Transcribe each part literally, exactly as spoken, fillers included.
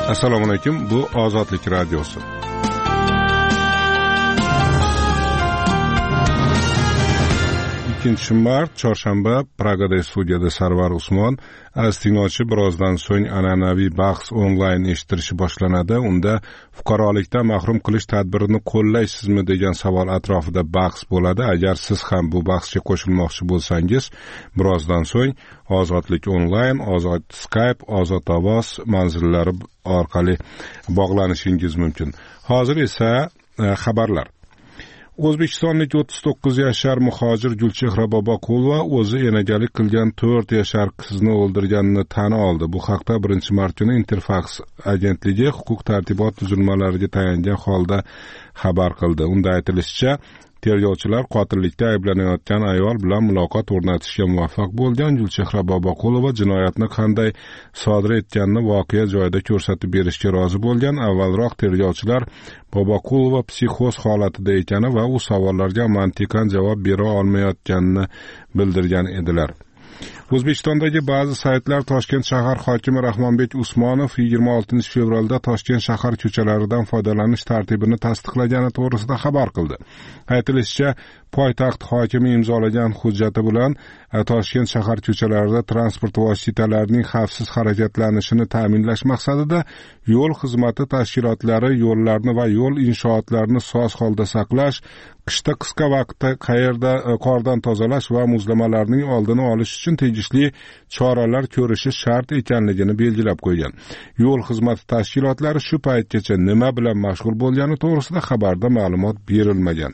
Assalomu alaykum, bu Ozodlik radiosi. ikkinchi mart chorshanba Pragada studiyada Sarvar Usmon. Az tinglovchi, birozdan so'ng an'anaviy bahs onlayn eshitilishi boshlanadi. Unda fuqarolikdan mahrum qilish tadbirini qo'llaysizmi degan savol atrofida bahs bo'ladi. Agar siz ham bu bahsga qo'shilmoqchi bo'lsangiz, birozdan so'ng Ozodlik onlayn, Ozod Skype, Ozod ovoz manzillari orqali bog'lanishingiz mumkin. Hozir esa xabarlar. O'zbekistonlik o'ttiz to'qqiz yashar muhojir Gulchehra Boboqulova o'zi enagalik qilgan to'rt yashar qizni o'ldirganini tan oldi. Bu haqda birinchi mart kuni Interfax agentligi huquq-tartibot tuzilmalariga tayangan holda xabar qildi. Unda aytilishicha, tergovchilar qotillikda ayblanayotgan ayol bilan muloqot o'rnatishga muvaffaq bo'lgan. Gulchehra Boboqulova jinoyatni qanday sodir etganini voqea joyida ko'rsatib berishga rozi bo'lgan. Avvalroq tergovchilar Boboqulova psixoz holatida ekani va u savollarga mantiqan javob bera olmayotganini bildirgan edilar. O'zbekistondagi ba'zi saytlar Toshkent shahar hokimi Rahmonbek Usmonov yigirma oltinchi fevralda Toshkent shahar ko'chalaridan foydalanish tartibini tasdiqlagani to'g'risida xabar qildi. Aytilishicha, poytaxt hokimi imzolagan hujjati bilan Toshkent shahar ko'chalarida transport vositalarining xavfsiz harakatlanishini ta'minlash maqsadida yo'l xizmati tashkilotlari yo'llarni va yo'l inshootlarini soz holda saqlash, qishda qisqa vaqtda qayerda qordan tozalash va muzlamalarning oldini olish uchun tegishli choralar ko'rishi shart ekanligini belgilab qo'ygan. Yo'l xizmati tashkilotlari shu paytgacha nima bilan mashg'ul bo'lgani to'g'risida xabarda ma'lumot berilmagan.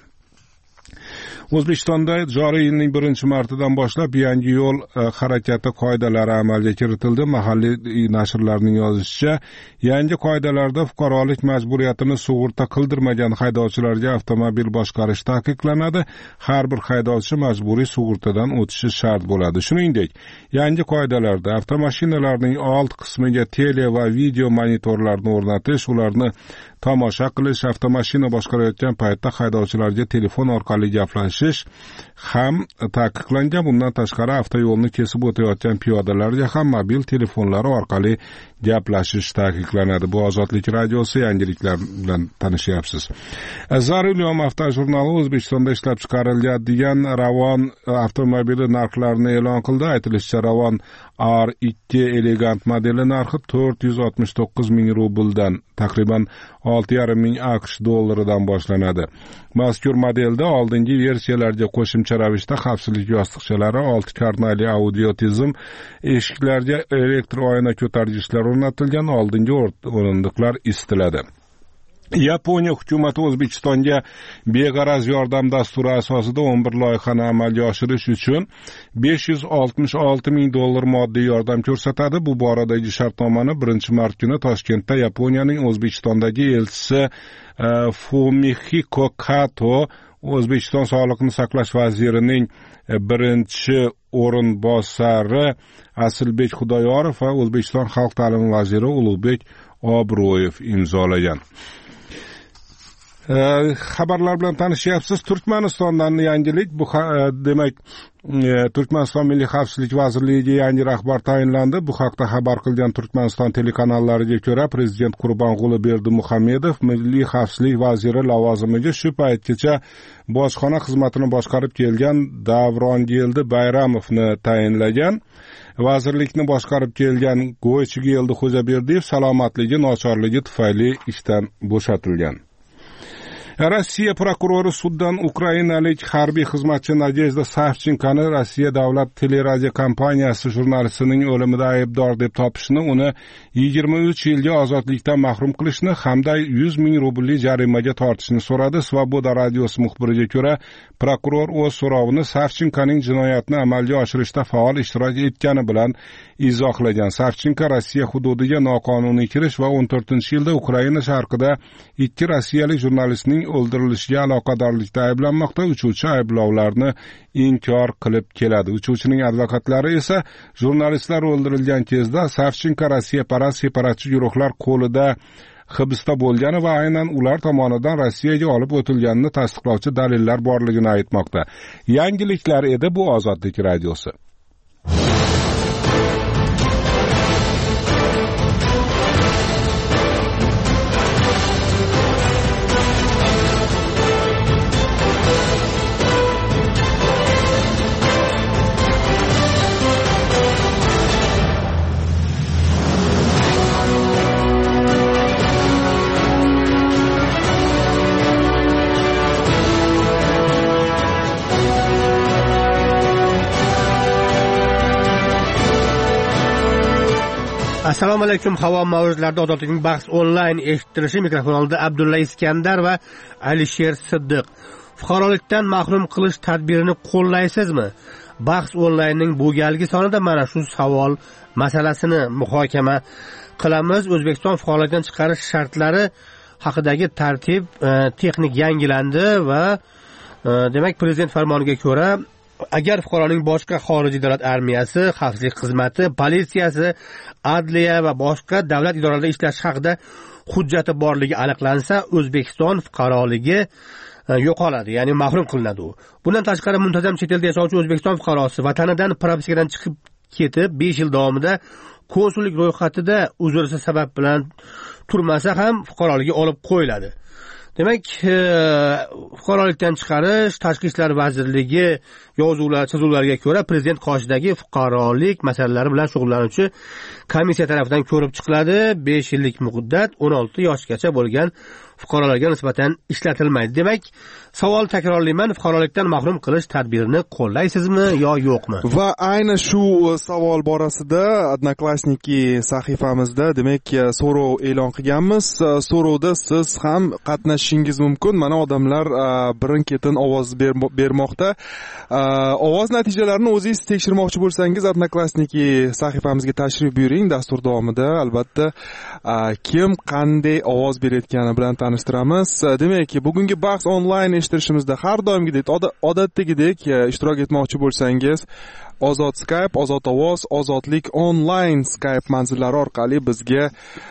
O'zbekistonda joriy yilning birinchi martidan boshlab yangi yo'l harakati qoidalari amalga kiritildi. Mahalliy nashrlarning yozishicha, yangi qoidalarda fuqarolik majburiyatini sug'urta qildirmagan haydovchilarga avtomobil boshqarish taqiqlanadi. Har bir haydovchi majburiy sug'urtadan o'tishi shart bo'ladi. Shuningdek, yangi qoidalarda avtomashinalarning old qismiga tele va video monitorlarni o'rnatish, ularni tomosha qilish, avtomashina boshqarayotgan paytda haydovchilarga telefon orqali gaplashish ham taqiqlangan. Bundan tashqari, avtoyo'lni kesib o'tayotgan piyodalarga ham mobil telefonlari orqali gaplashish taqiqlanadi. Bu Ozodlik radiosi, yangiliklar bilan tanishyapsiz. Zaruliyom avtojurnali O'zbekistonda ishlab chiqariladigan Ravon avtomobili narxlarini e'lon qildi. Aytilishicha, Ravon R ikki elegant modeli narxi to'rt yuz oltmish to'qqiz ming rubldan, taqriban olti yarim ming AQSh dollaridan boshlanadi. Mazkur modelda oldingi versiyalarga qo'shimcha ravishda xavfsizlik yostiqchalari, olti karnali audio tizim, eshiklarga elektr oyna ko'targichlar o'rnatilgan, oldingi o'rindiqlar isitiladi. Yaponiya hukumati O'zbekistonga beg'araz yordam dasturi asosida o'n bir loyihani amalga oshirish uchun besh yuz oltmish olti ming dollar moddiy yordam ko'rsatadi. Bu boradagi shartnomani birinchi mart kuni Toshkentda Yaponiyaning O'zbekistondagi elchisi Fumihiko Kato, O'zbekiston Sog'liqni saqlash vazirining birinchi o'rinbosari Asilbek Xudoyorov va O'zbekiston xalq ta'limi vaziri Ulug'bek Obro'yev imzolagan. Xabarlar bilan tanishyapsiz. Turkmanistondan yangilik. Bu demak, Turkmaniston Milliy xavfsizlik vazirligiga yangi rahbar tayinlandi. Bu haqda xabar qilgan Turkmaniston telekanallariga ko'ra, prezident Qurbonquli Berdimuhamedov Milliy xavfsizlik vaziri lavozimiga shu paytgacha bojxona xizmatini boshqarib kelgan Davrongildi Bayramovni tayinlagan. Vazirlikni boshqarib kelgan Go'ychigildi Xo'jaberdiyev salomatligi nochorligi tufayli ishdan bo'shatilgan. Rossiya prokurori suddan ukrainalik harbiy xizmatchi Nadezhda Savchenkoni Rossiya davlat teleradio kompaniyasi jurnalistining o'limida aybdor deb topishni, uni yigirma uch yilga ozodlikdan mahrum qilishni hamda yuz ming rublli jarimaga tortishni so'radi. Svoboda radiosi muxbiriga ko'ra, prokuror o'z so'rovini Savchenkoning jinoyatni amalga oshirishda faol ishtirok etgani bilan izohlagan. Savchenko Rossiya hududiga noqonuniy kirish va o'n to'rtinchi yilda Ukraina sharqida ikki rossiyalik jurnalistning o'ldirilishiga aloqadorlikda ayblanmoqda. Uchuvchi ayblovlarni inkor qilib keladi. Uchuvchining advokatlari esa jurnalistlar o'ldirilgan kezda Savchenko Rossiyaparast separatchi guruhlar qo'lida hibsda bo'lgani va aynan ular tomonidan Rossiyaga olib o'tilganini tasdiqlovchi dalillar borligini aytmoqda. Yangiliklar edi bu Ozodlik radiosi. Assalomu alaykum. Havo mavjudlarida Ozodlikning bahs onlayn eshittirishi mikrofon oldida Abdulla Iskandar va Alisher Siddiq. Fuqarolikdan mahrum qilish tadbirini qo'llaysizmi? Bahs onlaynning bu galgi sonida mana shu savol masalasini muhokama qilamiz. O'zbekiston fuqarolikdan chiqarish shartlari haqidagi tartib e, texnik yangilandi va e, demak prezident farmoniga ko'ra agar fuqaroning boshqa xorijiy davlat armiyasi, xavfsizlik xizmati, politsiyasi, adliya va boshqa davlat idoralarida ishlash haqida hujjati borligi aniqlansa, O'zbekiston fuqaroligi yo'qoladi, ya'ni mahrum qilinadi u. Bundan tashqari muntazam chet elda yashovchi O'zbekiston fuqarosi vatanidan propiskadan chiqib ketib besh yil davomida konsullik ro'yxatida uzrsiz sabab bilan turmasa ham fuqaroligi olib qo'yiladi. Demak, e, fuqarolikdan chiqarish Tashqi ishlar vazirligi yozuvlar, chizuvlarga ko'ra prezident qoshidagi fuqarolik masalalari bilan shug'ullanuvchi komissiya tomonidan ko'rib chiqiladi. besh yillik muddat o'n olti yoshgacha bo'lgan fuqarolarga nisbatan ishlatilmaydi. Demak, savol takrorlayman, fuqarolikdan mahrum qilish tadbirini qo'llaysizmi yo yo'qmi? Va ayni shu savol borasida Odnoklassniki sahifamizda demak so'rov e'lon qilganmiz. So'rovda siz ham qatnashishingiz mumkin. Mana odamlar birin-ketin ovoz bermoqda. Ovoz natijalarini o'zingiz tekshirmoqchi bo'lsangiz Odnoklassniki sahifamizga tashrif buyuring. Dastur davomida albatta kim qanday ovoz berayotgani bilan tanishtiramiz. Demak, bugungi bahs onlayn eshittirishimizda har doimgidek, odatdagidek ishtirok etmoqchi bo'lsangiz, Ozod Skype, Ozod ovoz, Ozodlik onlayn Skype manzillari orqali bizga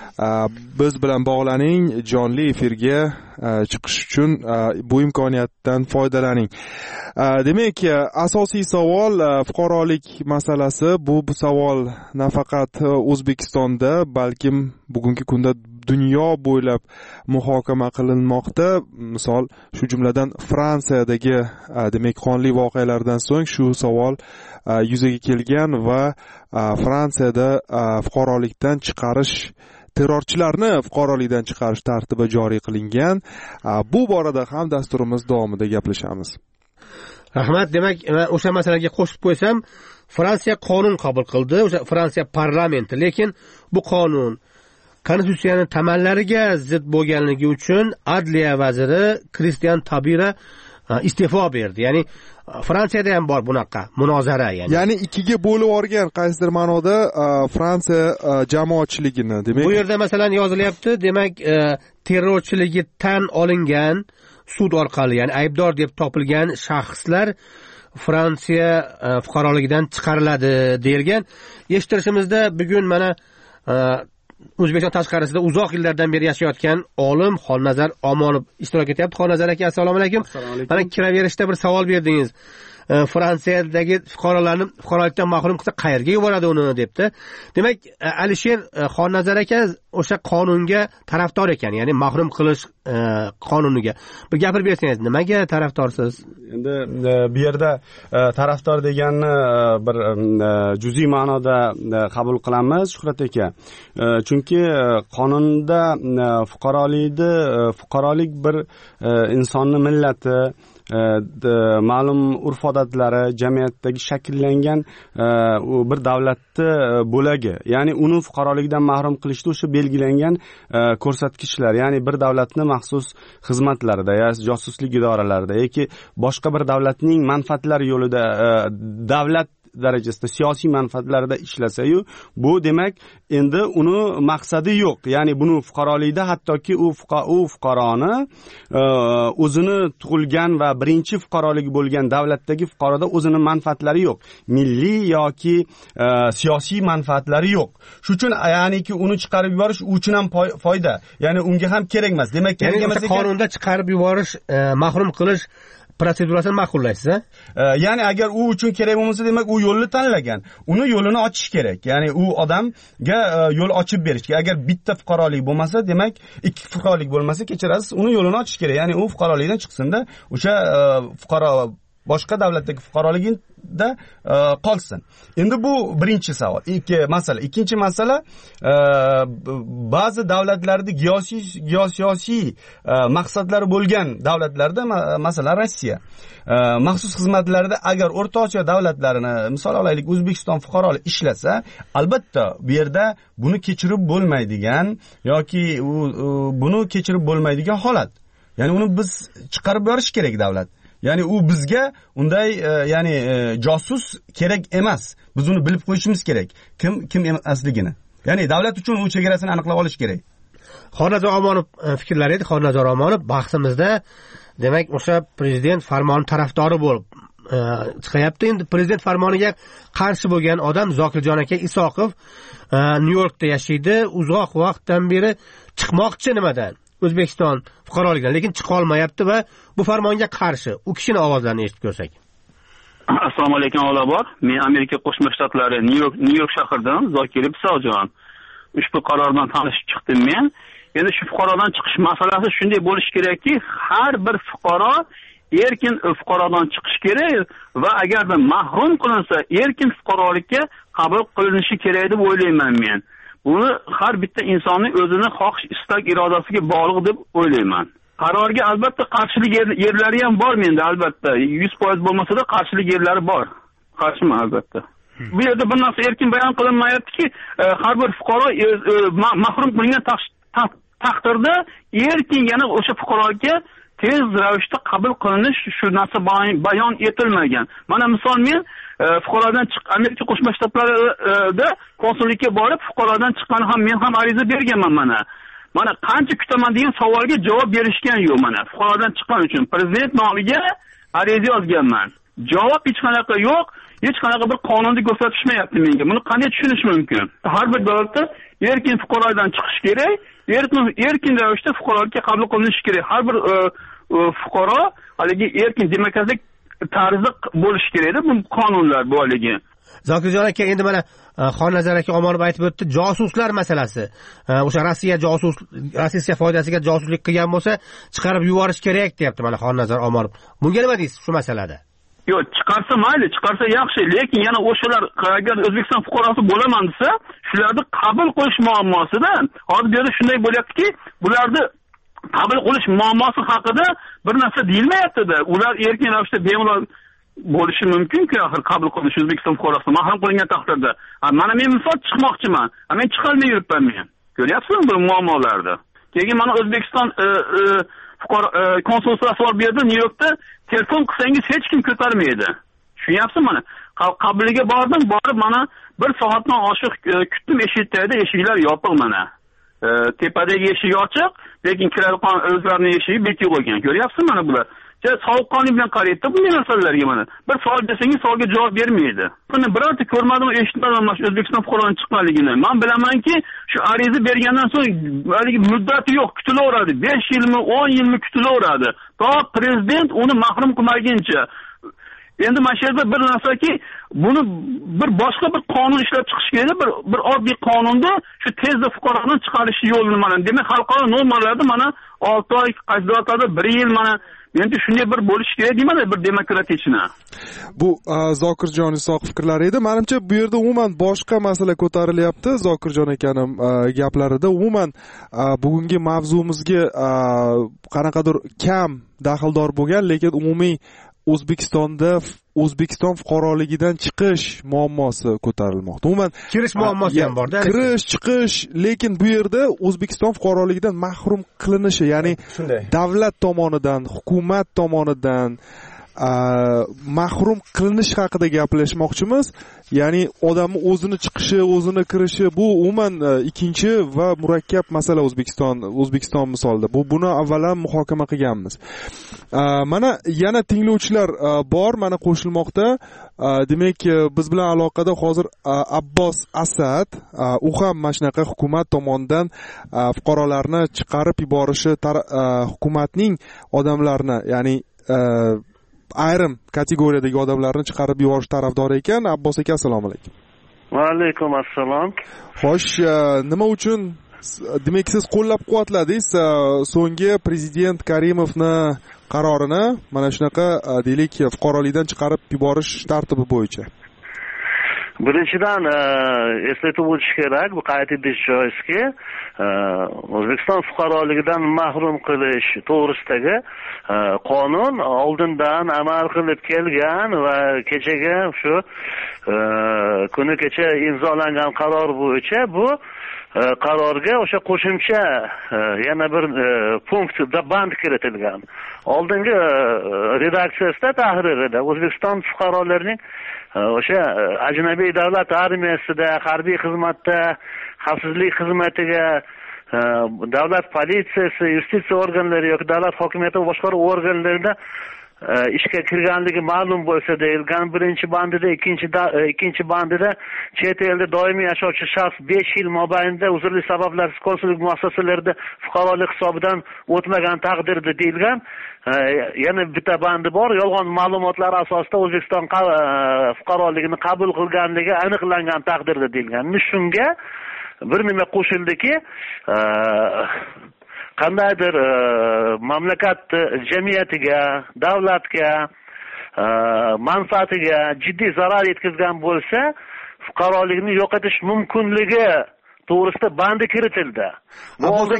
biz bilan bog'laning, jonli efirga chiqish uchun bu imkoniyatdan foydalaning. Demak, asosiy savol fuqarolik masalasi. Bu bu savol nafaqat O'zbekistonda, balkim bugungi kunda dunyo bo'ylab muhokama qilinmoqda. Misol, shu jumladan Fransiyadagi demak qonli voqealardan so'ng shu savol yuzaga kelgan va Fransiyada fuqarolikdan chiqarish terrorchilarni fuqarolikdan chiqarish tartibi joriy qilingan. Bu borada ham dasturimiz davomida gaplashamiz. Rahmat. Demak, o'sha masalaga qo'shib qo'ysam, Fransiya qonun qabul qildi, o'sha Fransiya parlamenti, lekin bu qonun konstitutsiyaning tamallariga zid bo'lganligi uchun Adliya vaziri Kristian Tabira iste'fo berdi. Ya'ni Fransiyada ham bor bunaqa munozara, ya'ni. Ya'ni ikkiga bo'lib olgan qaysidir ma'noda Fransiya jamoatchiligini, demak. Bu yerda masalan yozilyapti, demak, terrorchiligi tan olingan sud orqali, ya'ni aybdor deb topilgan shaxslar Fransiya fuqaroligidan chiqariladi deyilgan. Eshittirishimizda bugun mana O'zbekiston tashqarisida uzoq yillardan beri yashayotgan olim Xonnazar Omonov ishtirok etyapti. Xonnazar aka, assalomu alaykum. Mana kiraverishda bir savol berdingiz. Fransiyadagi fuqarolarni fuqarolikdan mahrum qilsa qayerga yuboradi uni debdi. Demak, Alisher Xonnazar aka o'sha qonunga tarafdor ekan, ya'ni mahrum qilish qonuniga. Bir gapirib bersangiz, nimaga tarafdorsiz? Endi bu yerda tarafdor deganni bir juz'iy ma'noda qabul qilamiz, Shuhrat aka. Chunki qonunda fuqarolikni fuqarolik bir insonni millati, ma'lum urf odatlari, jamiyatdagi shakllangan bir davlatni bo'lagi, ya'ni uni fuqaroligidan mahrum qilishda o'sha belgilangan ko'rsatkichlar, ya'ni bir davlatning maxsus xizmatlarida, yoki josuslik idoralarida yoki boshqa bir davlatning manfaatlari yo'lida davlat darajasida siyosiy manfaatlarida ishlasa-yu, bu demak endi uni maqsadi yo'q. Ya'ni buni fuqarolikda hattoki u u fuqaroni o'zini tug'ilgan va birinchi fuqaroligi bo'lgan davlatdagi fuqaroda o'zini manfaatlari yo'q. Milliy yoki siyosiy manfaatlari yo'q. Shuning uchun ya'niki uni chiqarib yuborish uchun ham foyda. Ya'ni unga ham kerak emas. Demak, kerak emas ekan. Qonunda chiqarib yuborish, mahrum qilish protsedurasini ma'qullaysiz, a? Ya'ni agar u uchun kerak bo'lmasa, demak u yo'lni tanlagan. Uni yo'lini ochish kerak. Ya'ni u odamga yo'l ochib berish kerak. Agar bitta fuqarolik bo'lmasa, demak ikki fuqarolik bo'lmasa, kechirasiz, uni yo'lini ochish kerak. Ya'ni u fuqarolikdan chiqsin-da, o'sha fuqaro boshqa davlatdagi fuqaroligida qolsin. Endi bu birinchi savol, ikki masala. Ikkinchi masala, ba'zi davlatlarda geosiyosiy geosiyosiy maqsadlari bo'lgan davlatlarda, masalan Rossiya maxsus xizmatlarida agar O'rta Osiyo davlatlarini misol olaylik, O'zbekiston fuqarolari ishlasa, albatta bu yerda buni kechirib bo'lmaydigan yoki buni kechirib bo'lmaydigan holat. Ya'ni uni biz chiqarib yuborish kerak davlat. Ya'ni u bizga unday ya'ni josus kerak emas. Biz uni bilib qo'yishimiz kerak. Kim kim emasligini. Ya'ni davlat uchun u chegarasini aniqlab olish kerak. Xonnazar Omonov fikrlari edi. Xonnazar Omonov bahsimizda demak o'sha prezident farmoni tarafdori bo'lib chiqyapti. Endi prezident farmoniga qarshi bo'lgan odam Zokirjon aka Isoqov Nyu-Yorkda yashaydi. Uzoq vaqtdan beri chiqmoqchi nimadan? O'zbekiston fuqaroligidan, lekin chiqa olmayapti va bu farmonga qarshi. U kishining ovozlarini eshitib ko'rsak. Assalomu alaykum avvalambor. Men Amerika Qo'shma Shtatlari Nyu-York Nyu-York shahridan Zokir Isoqjon. Ushbu qarordan tanishib chiqdim men. Endi shu fuqarodan chiqish masalasi shunday bo'lishi kerakki, har bir fuqaro erkin fuqarodan chiqish kerak va agarda mahrum qilinsa, erkin fuqarolikka qabul qilinishi kerak deb o'ylayman men. Buni har bitta insonning o'zini xohish, istak, irodasiga bog'liq deb o'ylayman. Qarorga albatta qarshilik yerlari ham bor menda, albatta. yuz foiz bo'lmasa-da qarshilik yerlari bor. Qarshiman albatta. Bu yerda bir narsa erkin bayon qilinmayaptiki, har bir fuqaro mahrum qilingan taqdirda erkin yana o'sha fuqaroga tez ravishda qabul qilinish shu narsa bayon etilmagan. Mana misol men fuqarodan chiq Amerika Qo'shma Shtatlarida konsullikka borib fuqarodan chiqqan ham men ham ariza berganman mana. Mana qancha kutaman degan savolga javob berishgan yo'q mana. Fuqarodan chiqqan uchun prezident nomiga ariza yozganman. Javob hech qanaqa yo'q. Hech qanaqa bir qonunda ko'rsatishmayapti menga. Buni qanday tushunish mumkin? Har bir davlatda erkin fuqarodan chiqish kerak, erkin erkin ravishda fuqarolikka qabul qilinishi kerak. Har bir fuqaro haligi erkin demokratik tarzda bo'lishi kerak-da, bu qonunlar bu haligi. Zokirjon aka, endi mana Xonnazar aka Omonov aytib o'tdi, josuslar masalasi. O'sha Rossiya josus Rossiya foydasiga josuslik qilgan bo'lsa, chiqarib yuborish kerak deyapti mana Xonnazar Omonov. Bunga nima deysiz shu masalada? Yo'q, chiqarsa mayli, chiqarsa yaxshi, lekin yana o'shalar agar O'zbekiston fuqarosi bo'laman desa, shularni qabul qilish muammosida hozir bu yerda shunday bo'lyaptiki, bularni qabul qilish muammosi haqida bir narsa deyilmayapti-da. Ular erkin ravishda bemalol bo'lishi mumkin-ku, axir qabul qilish O'zbekiston fuqarosi mahrum qilingan taqdirda. Mana men misol chiqmoqchiman. Men chiqolmay yuribman men. Ko'ryapsizmi bu muammolarni? Keyin mana O'zbekiston fuqaro konsulxonasi bor bu yerda Nyu-Yorkda, telefon qilsangiz hech kim ko'tarmaydi. Tushunyapsizmi mana? Qabuliga bordim, borib mana bir soatdan oshiq kutdim, eshikda eshiklar yopiq mana. Tepadagi eshik ochiq, lekin kiradigan o'zlarining eshigi bekib qo'ygan. Ko'ryapsizmi mana bular? Sovuqqonlik bilan qarayapti bunday masalalarga mana. Bir savol bersangiz savolga javob bermaydi. Buni birorta ko'rmadim, eshitmadim mana O'zbekiston fuqarolarining chiqqanligini. Men bilamanki, shu ariza bergandan so'ng haligi muddati yo'q, kutilaveradi. besh yilmi, o'n yilmi kutilaveradi. To prezident uni mahrum qilmaguncha. Endi mana shu yerda bir narsaki, buni bir boshqa bir qonun ishlab chiqish kerak, bir bir oddiy qonunda shu tezda fuqaroni chiqarish yo'lini mana. Demak, xalqaro normalarda mana olti oy, qaysi davlatlarda bir yil mana endi shunday bir bo'lish kerak deyman-da, bir demokratiychina. Bu Zokirjon Isoqov fikrlari edi. Menimcha bu yerda umuman boshqa masala ko'tarilyapti. Zokirjon akaning gaplarida umuman bugungi mavzumizga qanaqadir kam daxldor bo'lgan, lekin umumiy O'zbekistonda O'zbekiston fuqaroligidan chiqish muammosi ko'tarilmoqda. Umuman kirish muammosi ham bor-da. Kirish, chiqish, lekin bu yerda O'zbekiston fuqaroligidan mahrum qilinishi, ya'ni davlat tomonidan, hukumat tomonidan mahrum qilinish haqida gaplashmoqchimiz. Ya'ni odamning o'zini chiqishi, o'zini kirishi bu umuman ikkinchi va murakkab masala O'zbekiston O'zbekiston misolida. Bu buni avval ham muhokama qilganmiz. Mana yana tinglovchilar bor, mana qo'shilmoqda. Demak, biz bilan aloqada hozir Abbos Asad, u ham mana shunaqa hukumat tomonidan fuqarolarni chiqarib yuborishi, hukumatning odamlarni, ya'ni ayrim kategoriyadagi odamlarni chiqarib yuborish tarafdori ekan. Abbos aka, assalomu alaykum. Va alaykum assalom. Xo'sh, nima uchun demak siz qo'llab quvvatladingiz so'nggi prezident Karimovni qarorini mana shunaqa deylik fuqarolikdan chiqarib yuborish tartibi bo'yicha. Birinchidan eslatib o'tish kerak, bu qayd etish joizki, O'zbekiston fuqaroligidan mahrum qilish to'g'risidagi qonun oldindan amal qilib kelgan va kechaga shu kuni kecha imzolangan qaror bo'yicha bu qarorga o'sha qo'shimcha yana bir punktda band kiritilgan. Oldingi redaksiyasida tahririda O'zbekiston fuqarolarining o'sha ajnabiy davlat armiyasida, harbiy xizmatda, xavfsizlik xizmatiga, davlat politsiyasi, yustitsiya organlari yoki davlat hokimiyati va boshqaruv organlarida ishga kirganligi ma'lum bo'lsa deyilgan. Birinchi bandida, ikkinchi ikkinchi bandida chet elda doimiy yashovchi shaxs besh yil mobaynida uzrli sabablarsiz konsullik muassasalarida fuqarolik hisobidan o'tmagan taqdirda deyilgan. Yana bitta bandi bor, yolg'on ma'lumotlar asosida O'zbekiston fuqaroligini qabul qilganligi aniqlangan taqdirda deyilgan. Shunga bir nima qo'shildiki, qandaydir mamlakat jamiyatiga, davlatga, manfaatiga jiddiy zarar yetkazgan bo'lsa, fuqarolikni yo'qotish mumkinligi to'g'risida bandi kiritildi. Abbos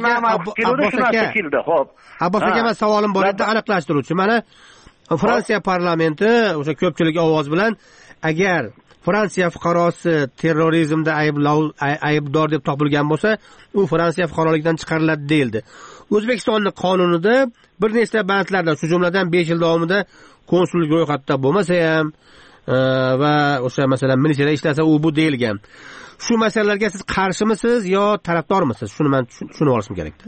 aka, men savolim bor edi, aniqlashtiruvchi. Mana Fransiya parlamenti o'sha ko'pchilik ovoz bilan agar Fransiya fuqarosi terrorizmda aybdor deb topilgan bo'lsa, u Fransiya fuqaroligidan chiqariladi deyildi. O'zbekistonning qonunida bir nechta bandlarda, shu jumladan besh yil davomida konsullik ro'yxatida bo'lmasa ham va o'sha masalan militsiyada ishlasa u bu deyilgan. Shu masalalarga siz qarshimisiz yo tarafdormisiz? Shuni men tushunib olishim kerak-da.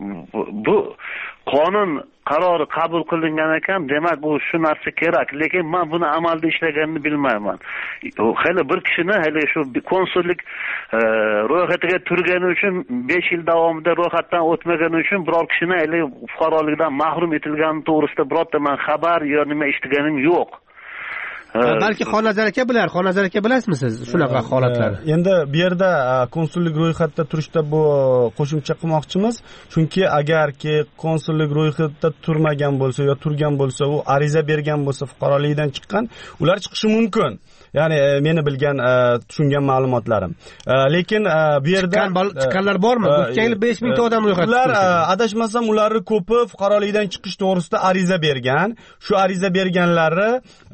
Bu qonun qarori qabul qilingan ekan, demak bu shu narsa kerak, lekin men buni amalda ishlaganini bilmayman. Hali bir kishini hali shu konsullik ro'yxatiga turgani uchun besh yil davomida ro'yxatdan o'tmagani uchun biror kishini hali fuqarolikdan mahrum etilgani to'g'risida birorta men xabar yo nima eshitganim yo'q. Balki Xonazar aka bilar, Xonazar aka bilasizmi siz shunaqa holatlarni? Endi bu yerda konsullik ro'yxatida turishda bu qo'shimcha qilmoqchimiz, chunki agarki konsullik ro'yxatida turmagan bo'lsa yo turgan bo'lsa, u ariza bergan bo'lsa, fuqarolikdan chiqqan, ular chiqishi mumkin. Ya'ni meni bilgan, tushungan ma'lumotlarim. Lekin bu yerda chiqqanlar bormi? o'tgan yil besh ming ta odam ro'yxatda. Ular adashmasam ularning ko'pi fuqarolikdan chiqish to'g'risida ariza bergan. Shu ariza berganlari,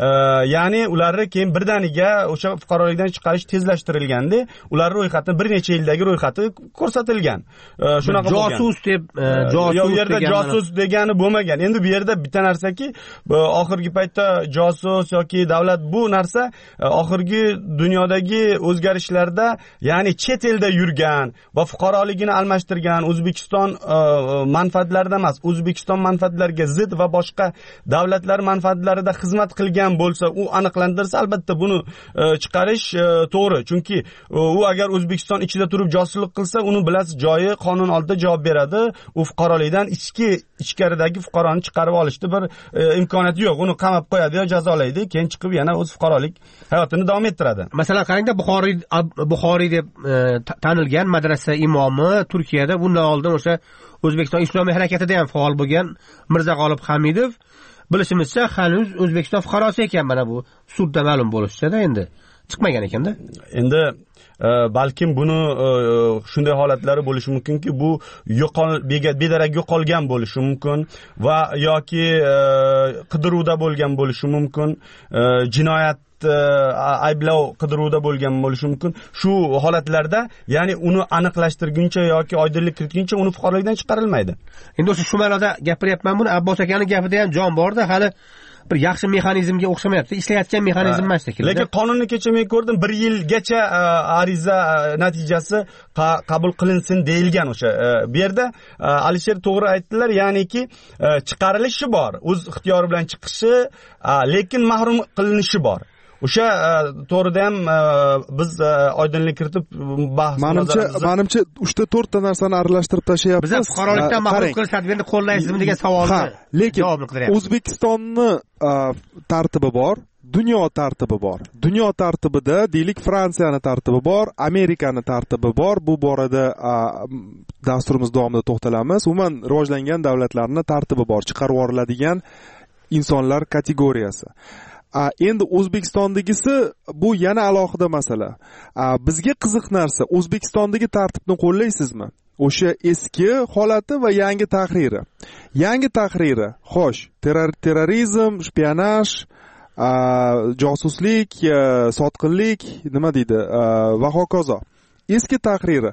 ya'ni ularni keyin birdaniga o'sha fuqarolikdan chiqarish tezlashtirilgandi. Ular ro'yxati bir necha yildagi ro'yxati ko'rsatilgan. Shunaqa bo'lgan. Josus deb, josus bu yerda josus degani bo'lmagan. Endi bu yerda bitta narsaki, oxirgi paytda josus yoki davlat bu narsa oxirgi dunyodagi o'zgarishlarda, ya'ni chet elda yurgan va fuqaroligini almashtirgan, O'zbekiston manfaatlaridan emas, O'zbekiston manfaatlariga zid va boshqa davlatlar manfaatlarida xizmat qilgan bo'lsa, u aniqlantirsa, albatta buni chiqarish to'g'ri. Chunki u agar O'zbekiston ichida turib josuslik qilsa, uni bilasiz, joyi qonun oldida javob beradi. U fuqarolikdan ichki ichkaridagi fuqaroni chiqarib olishda bir imkoniyati yo'q. Uni qamab qo'yadi yo jazolaydi, keyin chiqib yana o'z fuqarolik hayotini davom ettiradi. Masalan, qarangda, Buxoriy Buxoriy deb tanilgan madrasa imomi Turkiyada bundan oldin o'sha O'zbekiston Islomiy harakatida ham faol bo'lgan Mirzag'olib Hamidov, bilishimizcha hanuz O'zbekiston fuqarosi ekan, mana bu sudda ma'lum bo'lishicha-da, endi chiqmagan ekanda. Endi balkim buni shunday holatlari bo'lishi mumkinki, bu yo'qol bedarak yo'qolgan bo'lishi mumkin va yoki qidiruvda bo'lgan bo'lishi mumkin, jinoyat ayblov qidiruvda bo'lgan bo'lishi mumkin. Shu holatlarda, ya'ni uni aniqlashtirguncha yoki oydinlik kiritguncha uni fuqarolikdan chiqarilmaydi. Endi o'sha shu ma'noda gapirayapman buni. Abbos akaning gapida ham jon bor-da, hali bir yaxshi mexanizmga o'xshamayapti. Ishlayotgan mexanizm emas shekilli. Lekin qonunni kecha men ko'rdim, bir yilgacha ariza natijasi qabul qilinsin deyilgan o'sha. Bu yerda Alisher to'g'ri aytdilar, ya'niki chiqarilishi bor, o'z ixtiyori bilan chiqishi, lekin mahrum qilinishi bor. O'sha to'g'rida ham biz oydinlik kiritib bahs menimcha menimcha uchta to'rtta narsani aralashtirib tashlayapmiz. Biz fuqarolikdan mahrum qilish tadbirini qo'llaysizmi degan savolni lekin O'zbekistonni tartibi bor, dunyo tartibi bor. Dunyo tartibida deylik Fransiyani tartibi bor, Amerikani tartibi bor. Bu borada dasturimiz davomida to'xtalamiz. Umuman rivojlangan davlatlarning tartibi bor, chiqarib yuboriladigan insonlar kategoriyasi. Endi O'zbekistondagisi bu yana alohida masala. Bizga qiziq narsa, O'zbekistondagi tartibni qo'llaysizmi? O'sha eski holati va yangi tahriri. Yangi tahriri, xo'sh, terrorizm, shpionaj, josuslik, sotqinlik, nima deydi, va hokazo. Eski tahriri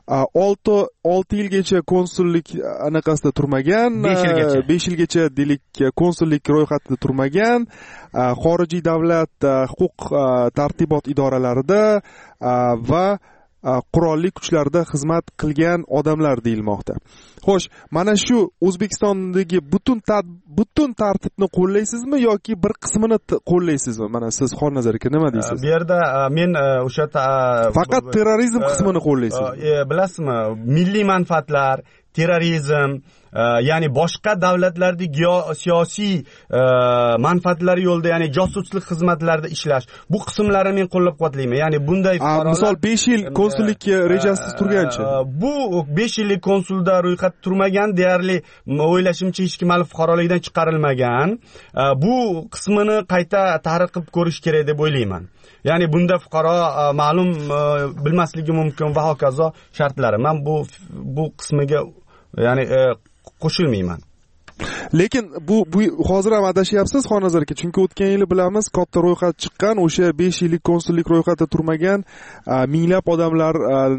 olti yilgacha konsullik anaqasida turmagan, besh yilgacha deylik konsullik ro'yxatida turmagan, xorijiy davlat huquq tartibot idoralarida va qurolli kuchlarda xizmat qilgan odamlar deyilmoqda. Xo'sh, mana shu O'zbekistondagi butun butun tartibni qo'llaysizmi yoki bir qismini qo'llaysizmi? Mana siz Xonnazar aka nima deysiz? Bu yerda men o'sha faqat terrorizm qismini qo'llaysizmi? Bilasizmi, milliy manfaatlar, terrorizm, ya'ni boshqa davlatlardagi siyosiy manfaatlari yo'lida, ya'ni josuslik xizmatlarida ishlash, bu qismlarini men qo'llab-quvvatlayman. Ya'ni bunday misol besh yil konsullik rejasiz turgancha. Bu besh yillik konsulda ro'yxat turmagan, deyarli o'ylashimcha hech kim hali fuqarolikdan chiqarilmagan. Bu qismini qayta tahrir qilib ko'rish kerak deb o'ylayman. Ya'ni bunda fuqaro ma'lum bilmasligi mumkin va hokazo shartlari. Men bu bu qismiga ya'ni qo'shilmayman. Lekin bu bu hozir ham adashyapsiz Xonnazar aka, chunki o'tgan yili bilamiz katta ro'yxat chiqqan, o'sha besh yillik konsullik ro'yxatida turmagan minglab odamlar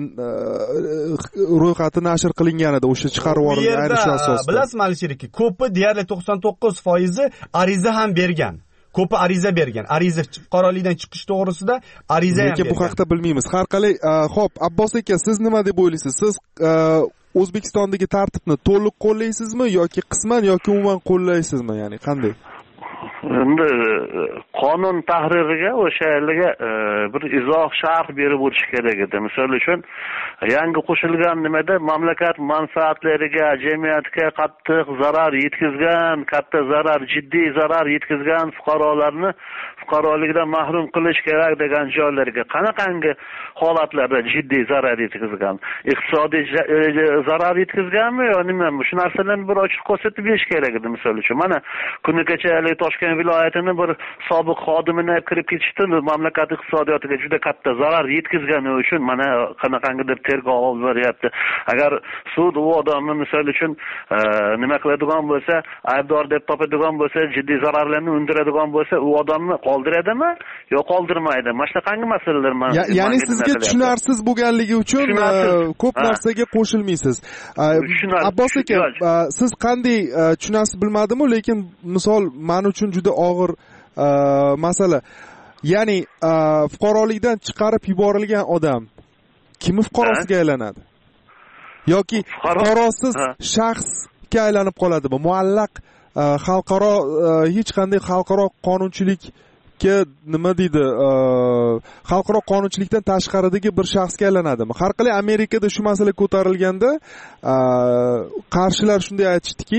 ro'yxati nashr qilingan edi, o'sha chiqarib yuborilgan ayni shu asosda. Bilasizmi Alisher aka, ko'pi deyarli to'qson to'qqiz foizi ariza ham bergan. Ko'pi ariza bergan. Ariza fuqarolikdan chiqish to'g'risida ariza ham bergan. Lekin bu haqda bilmaymiz. Har qalay, xo'p, Abbos aka, siz nima deb o'ylaysiz? Siz O'zbekistondagi tartibni to'liq qo'llaysizmi yoki qisman yoki umuman qo'llaysizmi? Ya'ni qanday? Endi qonun tahririga o'sha yerga bir izoh sharh berib o'tish kerak edi. Misol uchun yangi qo'shilgan nimada mamlakat manfaatlariga, jamiyatga qattiq zarar yetkazgan, katta zarar, jiddiy zarar yetkazgan fuqarolarni fuqarolikdan mahrum qilish kerak degan joylarga qanaqangi holatlarda jiddiy zarar yetkazgan, iqtisodiy zarar yetkazganmi yo nima? Shu narsalarni bir ochiq ko'rsatib berish kerak edi. Misol uchun mana kuni kecha Toshkent viloyatini bir sobiq xodimini kirib ketishdi, mamlakat iqtisodiyotiga juda katta zarar yetkazgani uchun mana qanaqangidir tergov olib beryapti. Agar sud u odamni misol uchun nima qiladigan bo'lsa, aybdor deb topadigan bo'lsa, jiddiy zararlarni undiradigan bo'lsa, u odamni qoldiradimi yo qoldirmaydimi? Mana shunaqangi masalalar mana. Ya'ni sizga tushunarsiz bo'lganligi uchun ko'p narsaga qo'shilmaysiz. Abbos aka, siz qanday tushunasiz bilmadim, lekin misol men uchun juda og'ir masala. Ya'ni fuqarolikdan chiqarib yuborilgan odam kim fuqarosiga aylanadi? Yoki fuqarosiz shaxsga aylanib qoladimi? Muallaq xalqaro hech qanday xalqaro qonunchilikka nima deydi? Xalqaro qonunchilikdan tashqaridagi bir shaxsga aylanadimi? Har qalay Amerikada shu masala ko'tarilganda qarshilar shunday aytishdiki,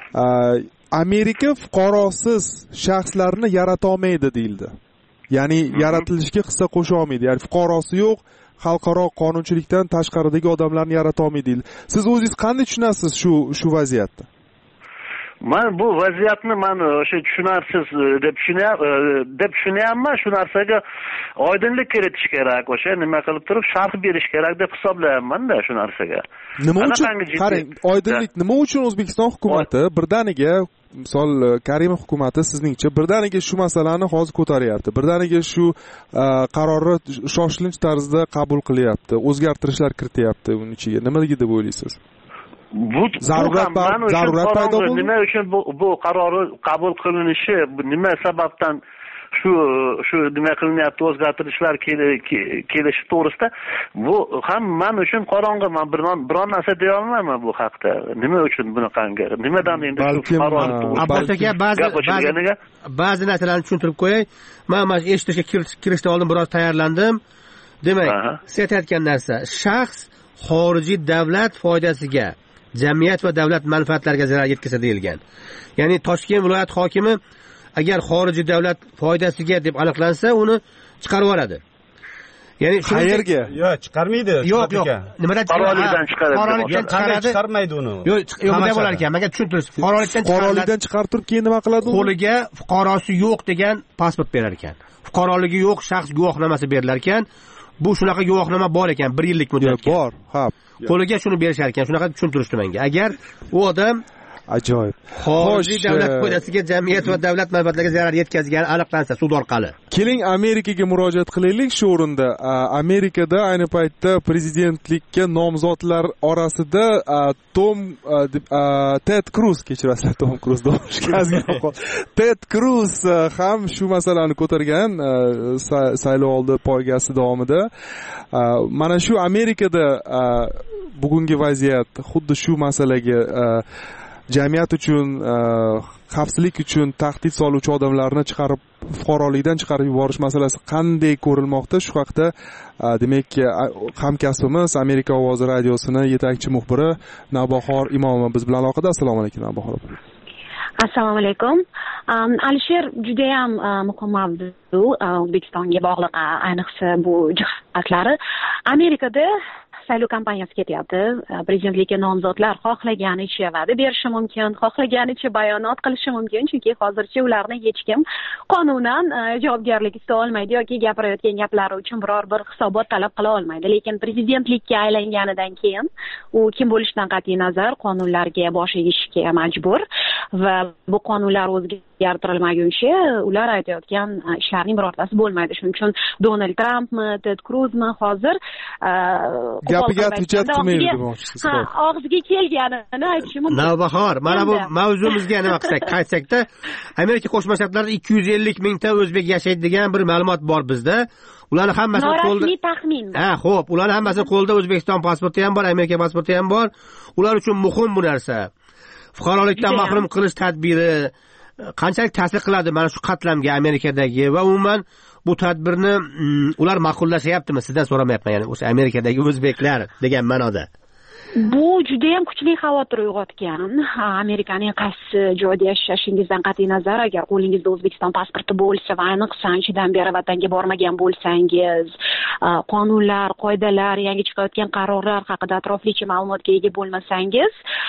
Amerika fuqarosiz shaxslarni yarata olmaydi deyildi. Ya'ni yaratilishga hissa qo'sha olmaydi. Ya'ni fuqarosi yo'q, xalqaro qonunchilikdan tashqaridagi odamlarni yarata olmaydi deyildi. Siz o'zingiz qanday tushunasiz shu shu vaziyatni? Men bu vaziyatni men o'sha tushunarsiz deb tushunyapman, deb tushunyapman. Shu narsaga oydinlik kiritish kerak, o'sha nima qilib turib sharh berish kerak deb hisoblayapman-da shu narsaga. Nima uchun? Qarang, oydinlik nima uchun O'zbekiston hukumatı birdaniga, misol Karimov hukumatı sizningcha birdaniga shu masalani hozir ko'taryapti. Birdaniga shu qarorni shoshilinch tarzda qabul qilyapti, o'zgartirishlar kirityapti uning ichiga. Nimaga deb o'ylaysiz? Bu zarurat zarurat paydo bo'ldi. Nima uchun bu bu qarori qabul qilinishi, nima sababdan shu shu nima qilinyapti, o'zgartirishlar kelishi to'g'risida bu ham men uchun qorong'i. Men biron narsa deya olmayman bu haqda. Nima uchun bunaqangi? Nimadan endi shu qaror Abbos aka ba'zi ba'zi narsalarni tushuntirib qo'yay. Men mana eshitishga kirishdan oldin biroz tayyorlandim. Demak, siz aytayotgan narsa shaxs xorijiy davlat foydasiga, jamiyat va davlat manfaatlariga zarar yetkazsa deyilgan. Ya'ni Toshkent viloyat hokimi agar xorijiy davlat foydasiga deb aniqlansa uni chiqarib yuboradi. Ya'ni qayerga? Yo'q, chiqarmaydi. Yo'q, yo'q. Nimadan fuqarolikdan chiqaradi? Fuqarolikdan chiqaradi. Chiqarmaydi uni. Yo'q, yo'q bunday bo'lar ekan. Menga tushuntirish. Fuqarolikdan fuqarolikdan chiqarib turib keyin nima qiladi? Qo'liga fuqarosi yo'q degan pasport berar ekan. Fuqaroligi yo'q shaxs guvohnomasi berilar ekan. Bu shunaqa guvohnoma bor ekan, bir yillik muddatga. Bor, ha. Qo'liga shuni berishar ekan. Shunaqa tushuntirishdi menga. Agar u odam ajoyib. Xorijiy davlat foydasiga jamiyat va davlat manfaatlariga zarar yetkazgani aniqlansa sud orqali. Keling Amerikaga murojaat qilaylik shu o'rinda. Amerikada ayni paytda prezidentlikka nomzodlar orasida Tom Ted Cruz, kechirasizlar, Tom Cruz Ted Cruz ham shu masalani ko'targan saylovoldi poygasi davomida. Mana shu Amerikada bugungi vaziyat xuddi shu masalaga jamiyat uchun, xavfsizlik uchun tahdid soluvchi odamlarni chiqarib fuqarolikdan chiqarib yuborish masalasi qanday ko'rilmoqda? Shu haqda demak hamkasbimiz Amerika ovozi radiosini yetakchi muxbiri Navbahor Imomova biz bilan aloqada. Assalomu alaykum Navbahor. Assalomu alaykum. Alisher, juda ham muhim mavzu O'zbekistonga bog'liq, ayniqsa bu jihatlari. Amerikada saylov kampaniyasi ketyapti. Prezidentlikka nomzodlar xohlaganicha va'da berishi mumkin, xohlaganicha bayonot qilishi mumkin, chunki hozircha ularni hech kim qonunan javobgarlik ustida olmaydi yoki gapirayotgan gaplari uchun biror bir hisobot talab qila olmaydi. Lekin prezidentlikka aylanganidan keyin u kim bo'lishidan qat'iy nazar qonunlarga bosh egishga majbur va bu qonunlar o'zgartirilmaguncha ular aytayotgan ishlarning birortasi bo'lmaydi. Shuning uchun Donald Trampmi, Ted Cruzmi hozir gapiga hujjat qilmaydi demoqchisiz. Ha, og'ziga kelganini aytishi mumkin. Navbahor, mana bu mavzumizga nima qilsak, qaytsakda, Amerika Qo'shma Shtatlarida ikki yuz ellik mingta o'zbek yashaydi degan bir ma'lumot bor bizda. Ularni hammasini qo'lda. Norasmiy taxmin. Ha, xo'p, ularni hammasini qo'lda O'zbekiston pasporti ham bor, Amerika pasporti ham bor. Ular uchun muhim bu narsa. Fuqarolikdan mahrum qilish tadbiri qanchalik ta'sir qiladi mana shu qatlamga Amerikadagi va umuman bu tadbirni ular ma'qullashyaptimi? Sizdan so'ramayapman, ya'ni o'sha Amerikadagi o'zbeklar degan ma'noda. Bu juda ham kuchli xavotir uyg'otgan. Amerikaning qaysi joyda yashashingizdan qat'iy nazar, agar qo'lingizda O'zbekiston pasporti bo'lsa va ayniqsa anchadan beri vatanga bormagan bo'lsangiz, qonunlar, qoidalar, yangi chiqayotgan qarorlar haqida atroflicha ma'lumotga ega bo'lmasangiz,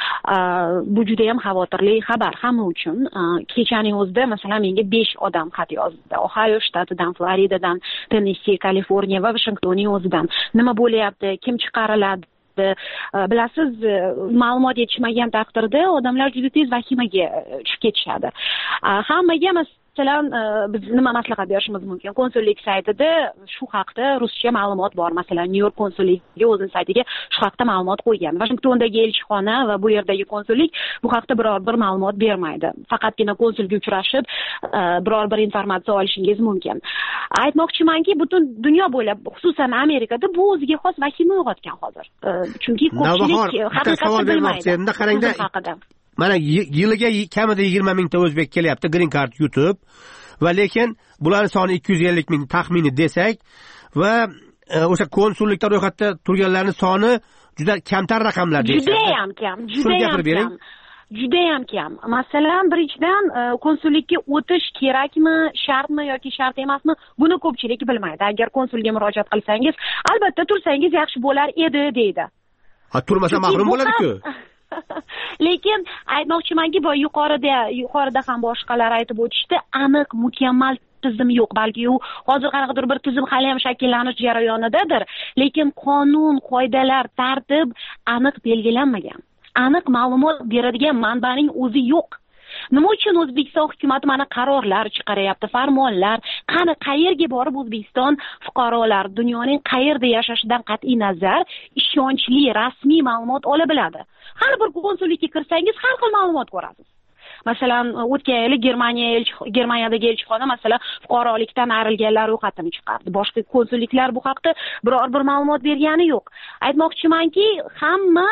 bu juda ham xavotirli xabar hamma uchun. Kechaning o'zida masalan menga besh odam xat yozdi. Ohio shtatidan, Floridadan, Tennessee, Kaliforniya va Washingtonning o'zidan. Nima bo'lyapti? Kim chiqariladi? Bilasiz, ma'lumot yetishmagan taqdirda odamlar juda tez vahimaga tushib ketishadi. Hammaga masalan biz nima maslahat berishimiz mumkin? Konsullik saytida shu haqda ruscha ma'lumot bor. Masalan, New York konsulligi o'zining saytiga shu haqda ma'lumot qo'ygan. Washingtondagi elchixona va bu yerdagi konsullik bu haqda biror bir ma'lumot bermaydi. Faqatgina konsulga uchrashib biror bir informatsiya olishingiz mumkin. Aytmoqchimanki, butun dunyo bo'ylab, xususan Amerikada bu o'ziga xos vahima uyg'otgan hozir. Chunki ko'pchilik haqiqatni bilmaydi. Endi qarangda, mana yiliga kamida yigirma mingta o'zbek kelyapti green card yutib va lekin bularning soni ikki yuz ellik ming taxmini desak va o'sha konsullikda ro'yxatda turganlarning soni juda kamtar raqamlar deysiz. Juda ham kam, juda ham kam. Juda ham kam. Masalan, birinchidan konsullikka o'tish kerakmi, shartmi yoki shart emasmi, buni ko'pchilik bilmaydi. Agar konsulga murojaat qilsangiz, albatta tursangiz yaxshi bo'lar edi deydi. Ha, turmasa mahrum bo'ladi-ku. Lekin aytmoqchimanki, bu yuqorida yuqorida ham boshqalar aytib o'tishdi, aniq mukammal tizim yo'q, balki u hozir qanaqadir bir tizim hali ham shakllanish jarayonidadir, lekin qonun, qoidalar, tartib aniq belgilanmagan. Aniq ma'lumot beradigan manbaning o'zi yo'q. Nima uchun O'zbekiston hukumati mana qarorlar chiqaryapti, farmonlar, qani qayerga borib O'zbekiston fuqarolar dunyoning qayerda yashashidan qat'iy nazar ishonchli, rasmiy ma'lumot ola biladi? Har bir konsullikka kirsangiz har xil ma'lumot ko'rasiz. Masalan, o'tgan yili Germaniya Germaniyadagi elchixona masalan fuqarolikdan ayrilganlar ro'yxatini chiqardi. Boshqa konsulliklar bu haqda biror bir ma'lumot bergani yo'q. Aytmoqchimanki, hamma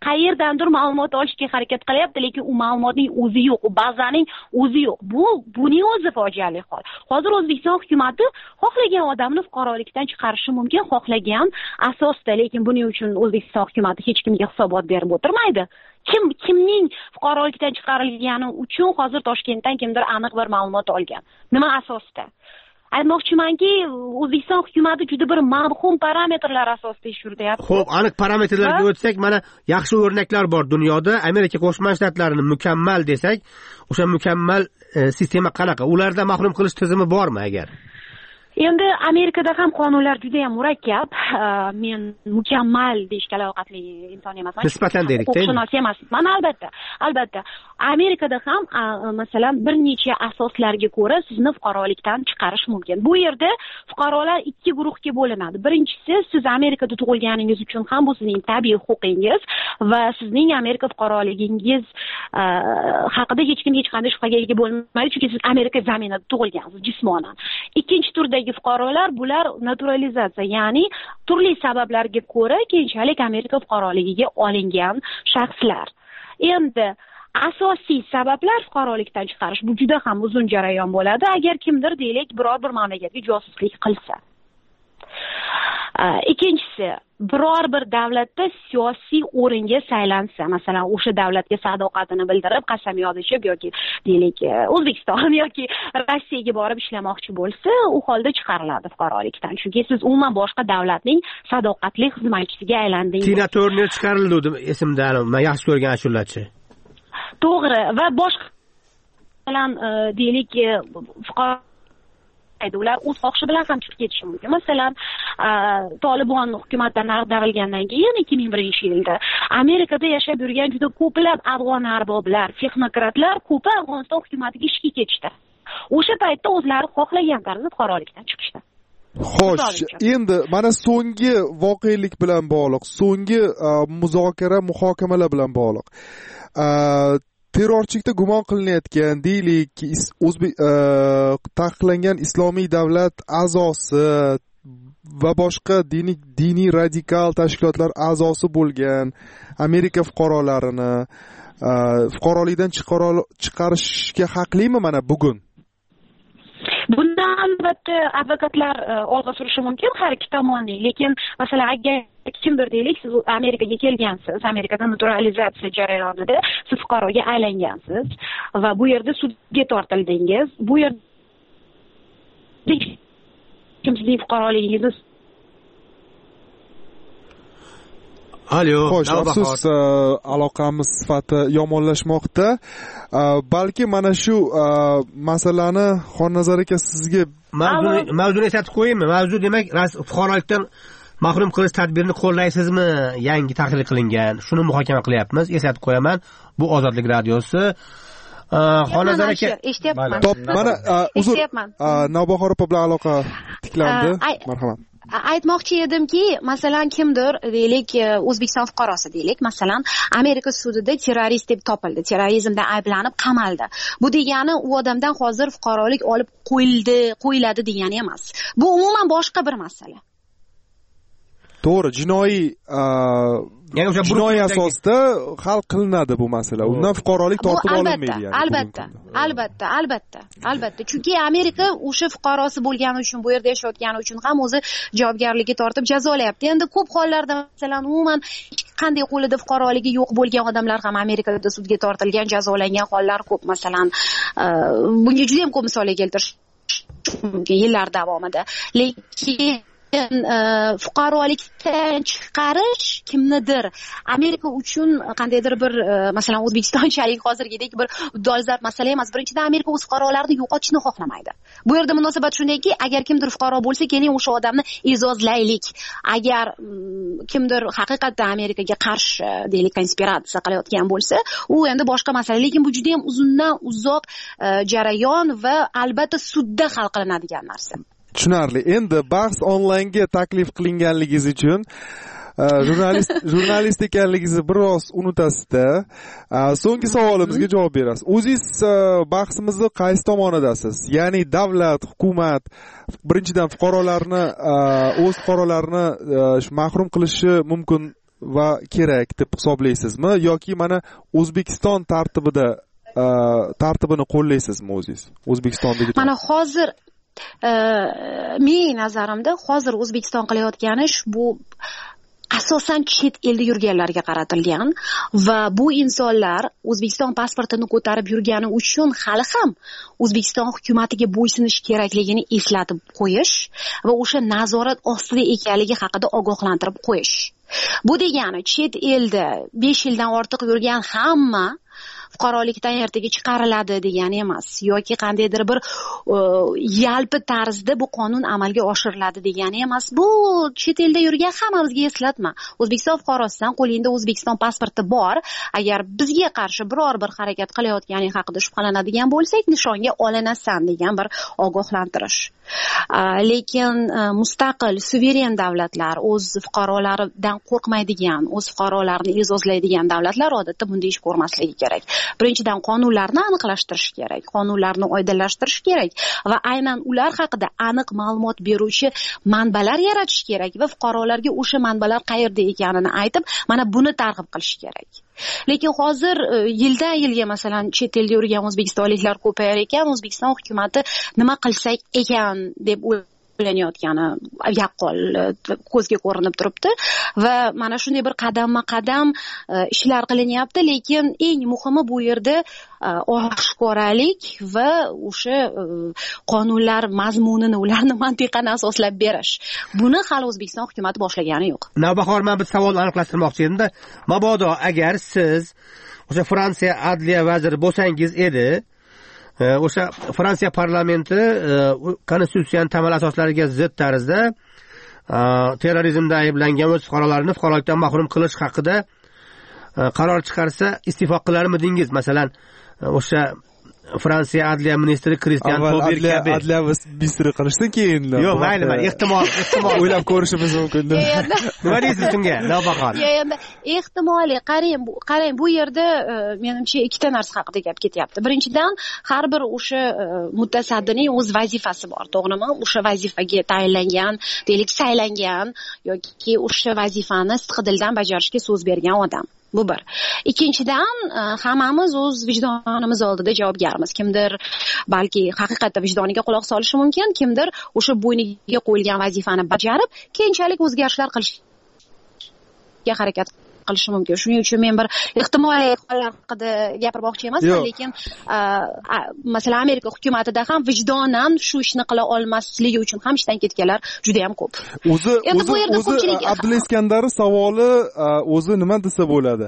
qayerdandir ma'lumot olishga harakat qilyapti, lekin u ma'lumotning o'zi yo'q, u bazaning o'zi yo'q. Bu buning o'zi fojiali hol. Hozir O'zbekiston hukumatı xohlagan odamni fuqarolikdan chiqarishi mumkin, xohlagan asosda, lekin buning uchun O'zbekiston hukumatı hech kimga hisobot berib o'tirmaydi. Kim kimning fuqarolikdan chiqarilgani uchun hozir Toshkentdan kimdir aniq bir ma'lumot olgan. Nima asosda? Aytmoqchimanki, O'zbekiston hukumatı juda bir mavhum parametrlar asosida ish yurityapti. Xo'p, aniq parametrlarga o'tsak, mana yaxshi o'rnaklar bor dunyoda. Amerika Qo'shma Shtatlarini mukammal desak, o'sha mukammal e, sistema qanaqa? Ularda mahrum qilish tizimi bormi agar? Endi Amerikada ham qonunlar juda ham murakkab. Men mukammal deyishga layoqatli inson emasman. Nisbatan deylik, huquqshunos emasman, albatta. Albatta. Amerikada ham masalan bir necha asoslarga ko'ra sizni fuqarolikdan chiqarish mumkin. Bu yerda fuqarolar ikki guruhga bo'linadi. Birinchisi, siz Amerikada tug'ilganingiz uchun ham bu sizning tabiiy huquqingiz va sizning Amerika fuqaroligingiz haqida hech kim hech qanday shubhaga ega bo'lmaydi, chunki siz Amerika zaminida tug'ilgansiz jismonan. Ikkinchi turdagi fuqarolar bular naturalizatsiya, ya'ni turli sabablarga ko'ra keyinchalik Amerika fuqaroligiga olingan shaxslar. Endi asosiy sabablar fuqarolikdan chiqarish bu juda ham uzun jarayon bo'ladi. Agar kimdir deylik biror bir mamlakatga josuslik qilsa. Ikkinchisi, biror bir davlatda siyosiy o'ringa saylansa, masalan, o'sha davlatga sadoqatini bildirib, qasamyod ichib yoki deylik O'zbekiston yoki Rossiyaga borib ishlamoqchi bo'lsa, u holda chiqariladi fuqarolikdan. Chunki siz umuman boshqa davlatning sadoqatli xizmatchisiga aylandingiz. Tina Turner chiqarildi, esimda, men yaxshi ko'rgan ashulachi. To'g'ri, va boshqa bilan deylik fuqaro ular o'z xohishi bilan ham chiqib ketishi mumkin. Masalan, Tolibon hukumatdan ag'darilgandan keyin ikki ming birinchi yilda Amerikada yashab yurgan juda ko'plab afg'on arboblar, texnokratlar ko'pi Afg'oniston hukumatiga ishga ketishdi. O'sha paytda o'zlari xohlagan tarzda fuqarolikdan chiqishdi. Xo'sh, endi mana so'nggi voqelik bilan bog'liq, so'nggi muzokara, muhokamalar bilan bog'liq. Terrorchilikda gumon qilinayotgan deylik o'zbek taqiqlangan islomiy davlat a'zosi va boshqa diniy diniy radikal tashkilotlar a'zosi bo'lgan Amerika fuqarolarini fuqarolikdan chiqarishga haqlimi mana bugun? Bundan albatta advokatlar olg'a surishi mumkin har ikki tomonning, lekin masalan agar kimdir deylik siz Amerikaga kelgansiz, Amerikada naturalizatsiya jarayonida siz fuqaroga aylangansiz va bu yerda sudga tortildingiz, bu yerda kimsizning fuqaroligingizni Alo, xo'sh, afsus, aloqamiz sifati yomonlashmoqda. Balki mana shu masalani Xonnazar aka sizga mavzuni mavzuni eslatib qo'yaymi? Mavzu demak, fuqarolikdan mahrum qilish tadbirini qo'llaysizmi? Yangi tahlil qilingan. Shuni muhokama qilyapmiz. Eslatib qo'yaman. Bu Ozodlik radiosi. Xonnazar aka, eshityapman. Top, mana uzr. Navbahor opa bilan aloqa tiklandi. Marhamat. Aytmoqchi edimki, masalan, kimdir deylik O'zbekiston fuqarosi deylik, masalan, Amerika sudida terrorist deb topildi, terrorizmda ayblanib qamaldi. Bu degani u odamdan hozir fuqarolik olib qo'yildi, qo'yiladi degani emas. Bu umuman boshqa bir masala. To'g'ri, jinoiy ya'ni o'sha jinoiy asosda hal qilinadi bu masala. Undan fuqarolik tortib olinmaydi yani. Albatta, albatta, albatta, albatta. Chunki Amerika o'sha fuqarosi bo'lgani uchun, bu yerda yashayotgani uchun ham o'zi javobgarlikka tortib jazolayapti. Endi ko'p hollarda masalan umuman qanday qo'lida fuqaroligi yo'q bo'lgan odamlar ham Amerikada sudga tortilgan, jazolangan hollar ko'p. Masalan, bunga juda ham ko'p misollar keltirish mumkin yillar davomida. Lekin fuqarolikdan chiqarish kimnidir Amerika uchun qandaydir bir masalan O'zbekistonchalik hozirgidek bir dolzarb masala emas. Birinchidan Amerika o'z fuqarolarini yo'qotishni xohlamaydi. Bu yerda munosabat shundayki, agar kimdir fuqaro bo'lsa, keling o'sha odamni e'zozlaylik. Agar kimdir haqiqatdan Amerikaga qarshi deylik konspiratsiya qilayotgan bo'lsa, u endi boshqa masala. Lekin bu juda ham uzundan uzoq jarayon va albatta sudda hal qilinadigan narsa. Tushunarli. Endi bahs onlaynga taklif qilinganligingiz uchun jurnalist jurnalist ekanligingizni biroz unutasizda. So'nggi savolimizga javob berasiz. O'zingiz bahsimizni qaysi tomonidasiz? Ya'ni davlat, hukumat birinchidan fuqarolarni o'z fuqarolarini mahrum qilishi mumkin va kerak deb hisoblaysizmi yoki mana O'zbekiston tartibida tartibini qo'llaysizmi o'zingiz O'zbekistondagi? Mana hozir mening nazarimda hozir O'zbekiston qilayotgani bu asosan chet elda yurganlarga qaratilgan va bu insonlar O'zbekiston pasportini ko'tarib yurgani uchun hali ham O'zbekiston hukumatiga bo'ysunish kerakligini eslatib qo'yish va o'sha nazorat ostida ekanligi haqida ogohlantirib qo'yish. Bu degani chet elda besh yildan ortiq yurgan hamma fuqarolikdan ertaga chiqariladi degani emas yoki qandaydir bir yalpi tarzda bu qonun amalga oshiriladi degani emas. Bu chet elda yurgan hammamizga eslatma. O'zbekiston fuqarosidan qo'lingda O'zbekiston pasporti bor, agar bizga qarshi biror bir harakat qilayotganing haqida shubhalanadigan bo'lsak, nishonga olinasan degan bir ogohlantirish. Lekin mustaqil suveren davlatlar, o'z fuqarolaridan qo'rqmaydigan, o'z fuqarolarini e'zozlaydigan davlatlar odatda bunday ish ko'rmasligi kerak. Birinchidan qonunlarni aniqlashtirish kerak, qonunlarni oydinlashtirish kerak va aynan ular haqida aniq ma'lumot beruvchi manbalar yaratish kerak va fuqarolarga o'sha manbalar qayerda ekanini aytib, mana buni targ'ib qilish kerak. Lekin hozir yildan yilga masalan chet elda yurgan o'zbekistonliklar ko'payar ekan, O'zbekiston hukumatı nima qilsak ekan deb o'ylanayotgani yaqqol ko'zga ko'rinib turibdi va mana shunday bir qadamma-qadam ishlar qilinyapti, lekin eng muhimi bu yerda oshkoralik va o'sha qonunlar mazmunini, ularni mantiqan asoslab berish. Buni hali O'zbekiston hukumati boshlagani yo'q. Navbahor, men bir savol aniqlashtirmoqchi edim-da. Mabodo agar siz o'sha Fransiya adliya vaziri bo'lsangiz edi, o'sha Fransiya parlamenti konstitutsiyaning tamal asoslariga zid tarzda terrorizmda ayblangan o'z fuqarolarini fuqarolikdan mahrum qilish haqida qaror chiqarsa iste'fo qilarmidingiz? Masalan, o'sha Fransiya adliya ministri Kristian Tobir kabi. Adliya ministri qilishdan keyin. Yo'q, mayli, ehtimol, ehtimol o'ylab ko'rishimiz mumkin. Nima deysiz shunga? Navbahor. Endi ehtimoliy qarang, qarang bu yerda menimcha ikkita narsa haqida gap ketyapti. Birinchidan, har bir o'sha mutasaddining o'z vazifasi bor, to'g'rimi? O'sha vazifaga tayinlangan, deylik saylangan yoki o'sha vazifani sidqidildan bajarishga so'z bergan odam. Bu bir. Ikkinchidan, hammamiz o'z vijdonimiz oldida javobgarmiz. Kimdir balki haqiqatda vijdoniga quloq solishi mumkin, kimdir o'sha bo'yniga qo'yilgan vazifani bajarib, keyinchalik o'zgarishlar qilishga harakat qilishi mumkin. Shuning uchun men bir ehtimoliy holatlar haqida gapirmoqchi emasman, lekin masalan Amerika hukumatida ham vijdonan shu ishni qila olmasligi uchun ham ishdan ketganlar juda ham ko'p. O'zi o'zi Abdulla Iskandarov savoli o'zi nima desa bo'ladi?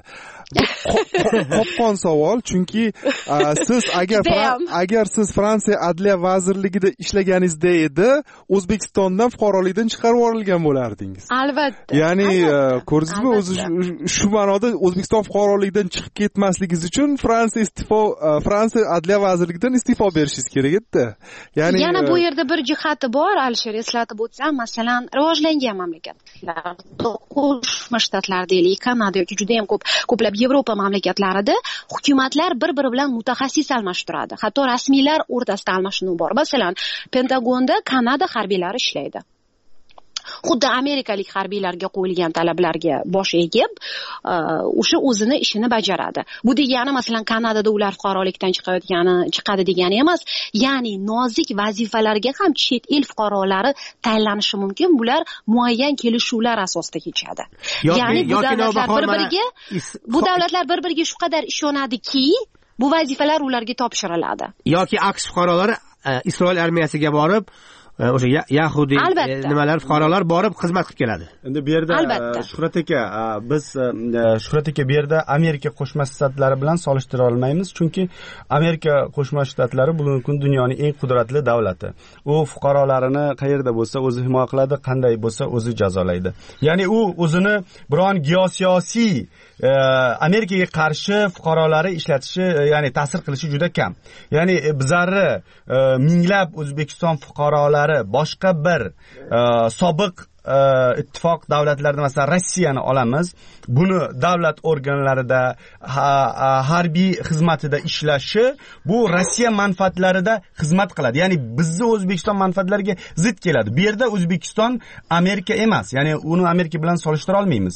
Qopqon savol, chunki siz agar agar siz Fransiya adliya vazirligida ishlaganingizda edi, O'zbekistondan fuqarolikdan chiqarib yuborilgan bo'lardingiz. Albatta. Ya'ni ko'rdingizmi, o'zi shu ma'noda O'zbekiston fuqaroligidan chiqib ketmasligingiz uchun Fransiya iste'fo Fransiya adliya vazirligidan iste'fo berishingiz kerak edi. Ya'ni yana bu yerda bir jihati bor, Alisher, eslatib o'tsam, masalan, rivojlangan mamlakatlar, Qo'shma Shtatlar deylik, Kanada yoki juda ham ko'p ko'plab Yevropa mamlakatlarida hukumatlar bir-biri bilan mutaxassis almashib turadi. Hatto rasmiylar o'rtasida almashinuv bor. Masalan, Pentagonda Kanada harbiylari ishlaydi. Xuddi amerikalik harbiylarga qo'yilgan talablarga bosh egib, o'sha o'zini ishini bajaradi. Bu degani masalan Kanadada ular fuqarolikdan chiqayotgani, chiqadi degani emas. Ya'ni nozik vazifalarga ham chet el fuqarolari tayinlanishi mumkin. Bular muayyan kelishuvlar asosida kechadi. Ya'ni bu davlatlar bir-biriga bu davlatlar bir-biriga shu qadar ishonadiki, bu vazifalar ularga topshiriladi. Yoki AQSh fuqarolari Isroil armiyasiga borib o'sha yahudiy nimalar fuqarolar borib xizmat qilib keladi. Endi bu yerda Shuhrat aka, biz Shuhrat aka bu yerda Amerika Qo'shma Shtatlari bilan solishtira olmaymiz, chunki Amerika Qo'shma Shtatlari bugungi kun dunyoning eng qudratli davlati. U fuqarolarini qayerda bo'lsa o'zi himoya qiladi, qanday bo'lsa o'zi jazolaydi. Ya'ni u o'zini biron geosiyosiy Amerikaga qarshi fuqarolari ishlatishi, ya'ni ta'sir qilishi juda kam. Ya'ni bizlarni minglab O'zbekiston fuqarolari boshqa bir sobiq ittifoq davlatlarida, masalan Rossiyani olamiz, buni davlat organlarida harbiy xizmatida ishlashi bu Rossiya manfaatlarida xizmat qiladi. Ya'ni bizni O'zbekiston manfaatlariga zid keladi. Bu yerda O'zbekiston Amerika emas. Ya'ni uni Amerika bilan solishtira olmaymiz.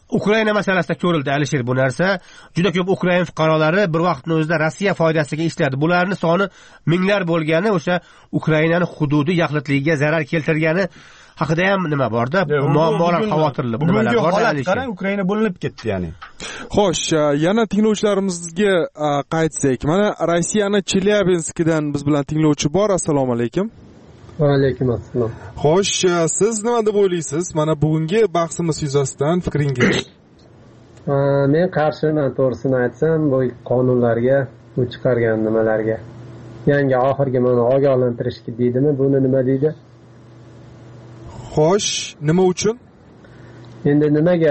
Ukraina masalasida ko'rildi Alisher bu narsa. Juda ko'p Ukraina fuqarolari bir vaqtning o'zida Rossiya foydasiga ishladi. Bularning soni minglar bo'lgani o'sha Ukrainaning hududi yaxlitligiga zarar keltirgani haqida ham nima borda? Muammolar, xavotirli nimalar bor? Qarang, Ukraina bo'linib ketdi, ya'ni. Xo'sh, yana tinglovchilarimizga qaytsak, mana Rossiyani Chelyabinskdan biz bilan tinglovchi bor. Assalomu alaykum. Va alaykum assalom. Xo'sh, siz nima deb o'ylaysiz? Mana bugungi bahsimiz yuzasidan fikringiz? Men qarshiman, to'g'risini aytsam, bu qonunlarga, u chiqargan nimalarga. Yangi oxirgi mana ogohlantirishga deydimi, buni nima deydi? Xo'sh, nima uchun? Endi nimaga?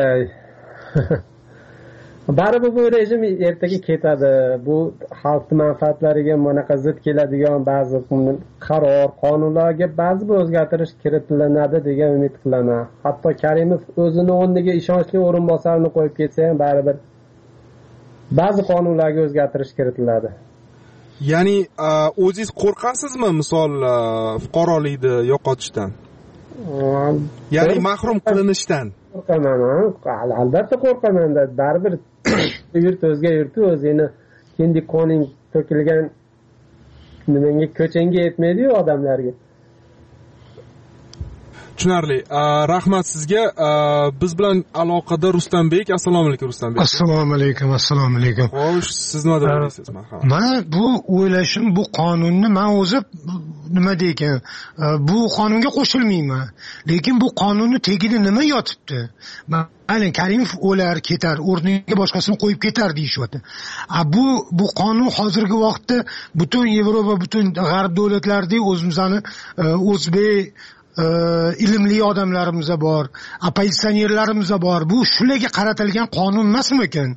Baribir bu rejim ertaga ketadi. Bu xalq manfaatlariga bunaqa zid keladigan ba'zi qaror, qonunlarga ba'zi bir o'zgartirish kiritiladi degan umid qilaman. Hatto Karimov o'zini o'rniga ishonchli o'rinbosarini qo'yib ketsa ham baribir ba'zi qonunlarga o'zgartirish kiritiladi. Ya'ni o'zingiz qo'rqasizmi, misol fuqarolikni yo'qotishdan? Ya'ni mahrum qilinishdan. Qo'rqaman, albatta qo'rqaman. Baribir yurt o'zga yurti, o'zini kendi qoning to'kilgan nimanga ko'changa yetmaydi-yu odamlarga. Tushunarli. Rahmat sizga. Biz bilan aloqada Rustambek. Assalomu alaykum Rustambek. Assalomu alaykum, assalomu alaykum. Xo'sh, siz nima deysiz? Marhamat. Mana bu o'ylashim, bu qonunni men o'zi nima deykan, bu qonunga qo'shilmayman. Lekin bu qonunni tagida nima yotibdi? Mayli Karimov o'lar, ketar, o'rniga boshqasini qo'yib ketar deyishyapti. A bu bu qonun hozirgi vaqtda butun Yevropa, butun g'arb davlatlaridagi o'zimizni o'zbek ilmli odamlarimiz bor, opozitsionerlarimiz bor. Bu shularga qaratilgan qonun emasmi ekan?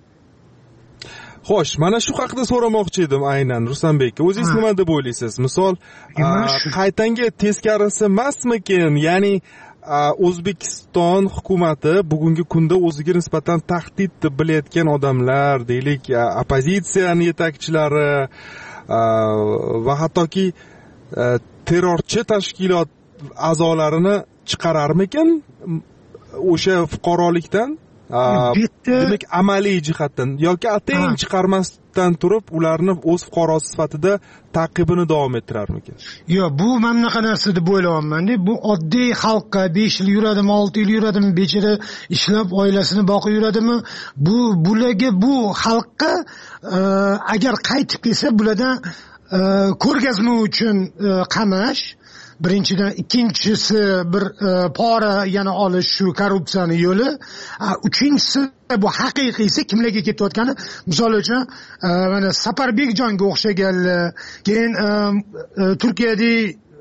Xo'sh, mana shu haqida so'ramoqchi edim aynan Rustambekka. O'zingiz nima deb o'ylaysiz? Misol, qaytanga teskarisi emasmikin? Ya'ni O'zbekiston hukumati bugungi kunda o'ziga nisbatan tahdid deb bilayotgan odamlar, deylik, oppozitsiyaning yetakchilari va hattoki terrorchi tashkilot a'zolarini chiqararmikin o'sha fuqarolikdan? Demak, amaliy jihatdan yoki atayin chiqarmasdan turib ularni o'z fuqarosi sifatida ta'qibini davom ettirarmikin? Yo'q, bu men bunaqa narsa deb o'ylayapman-da. Bu oddiy xalqqa besh yil yuradimi, olti yil yuradimi, bechara ishlab oilasini boqib yuradimi? Bu bularga, bu xalqqa agar qaytib kelsa, bulardan ko'rgazma uchun qamash, birinchidan, ikkinchisi bir pora yana olish, shu korrupsiyani yo'li. Uchinchisi bu haqiqiysi kimlarga ketayotgani, misol uchun mana Saparbekjonga o'xshaganlar, keyin Turkiyada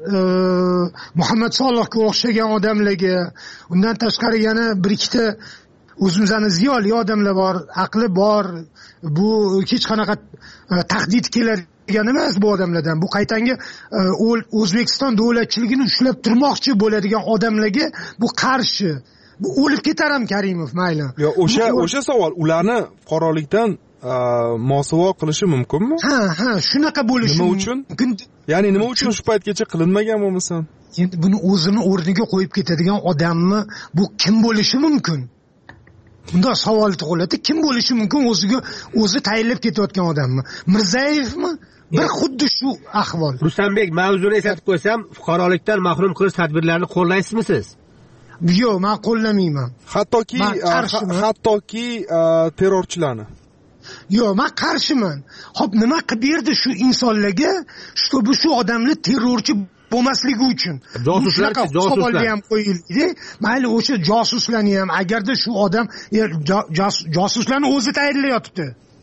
Muhammad Solohga o'xshagan odamlarga, undan tashqari yana bir ikkita o'zimizning ziyoli odamlar bor, aqli bor, bu hech qanaqa tahdid keladi degan emas bu odamlardan. Bu qaytanga O'zbekiston davlatchiligini ushlab turmoqchi bo'ladigan odamlarga bu qarshi. Bu o'lib ketar ham Karimov, mayli. Yo, o'sha o'sha savol, ularni fuqarolikdan mosuvo qilishi mumkinmi? Ha, ha, shunaqa bo'lishi mumkin. Nima uchun? Ya'ni nima uchun shu paytgacha qilinmagan bo'lmasam? Endi buni o'zini o'rniga qo'yib ketadigan odamni bu kim bo'lishi mumkin? Bunda savol tug'iladi. Kim bo'lishi mumkin o'ziga o'zi tayinlab ketayotgan odammi? Mirzayevmi? Bir xuddi shu ahvol. Rustambek, mavzuni eslatib qo'ysam, fuqarolikdan mahrum qilish tadbirlarini qo'llaysizmi siz? Yo'q, men qo'llamayman. Hattoki hattoki terrorchilarni. Yo'q, men qarshiman. Xo'p, nima qilib berdi shu insonlarga, shu bu shu odamlar terrorchi bo'lmasligi uchun? Josuslar, josuslar ham qo'yildi. Mayli o'sha josuslarni ham, agarda shu odam josuslarni o'zi tayyorlayotibdi.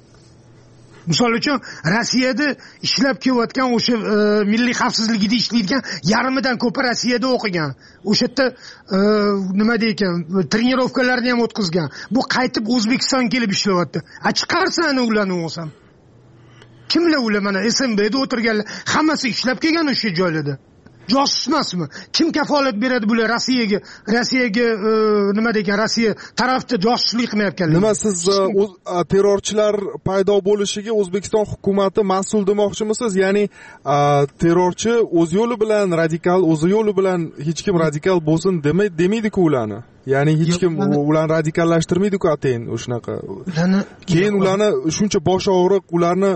Misol uchun Rossiyada ishlab kelayotgan o'sha milliy xavfsizligida ishlaydigan yarmidan ko'pi Rossiyada o'qigan. O'sha yerda nima deykan, trenirovkalarni ham o'tkazgan. Bu qaytib O'zbekiston kelib ishlayapti. A chiqarsani ularni o'sam. Kimlar ular? Mana S M Bda o'tirganlar, hammasi ishlab kelgan o'sha joylarda. josus emasmi? Kim kafolat beradi bular Rossiyaga? Rossiyaga nima degan, Rossiya tarafda josuslik qilmayotganlar. Nima siz terrorchilar paydo bo'lishiga O'zbekiston hukumati mas'ul demoqchimisiz? Ya'ni terrorchi o'z yo'li bilan radikal, o'z yo'li bilan hech kim radikal bo'lsin demaydi, demaydi-ku ularni. Ya'ni hech kim ularni radikallashtirmaydi-ku atayin o'shanaqa. Keyin ularni shuncha bosh og'riq, ularni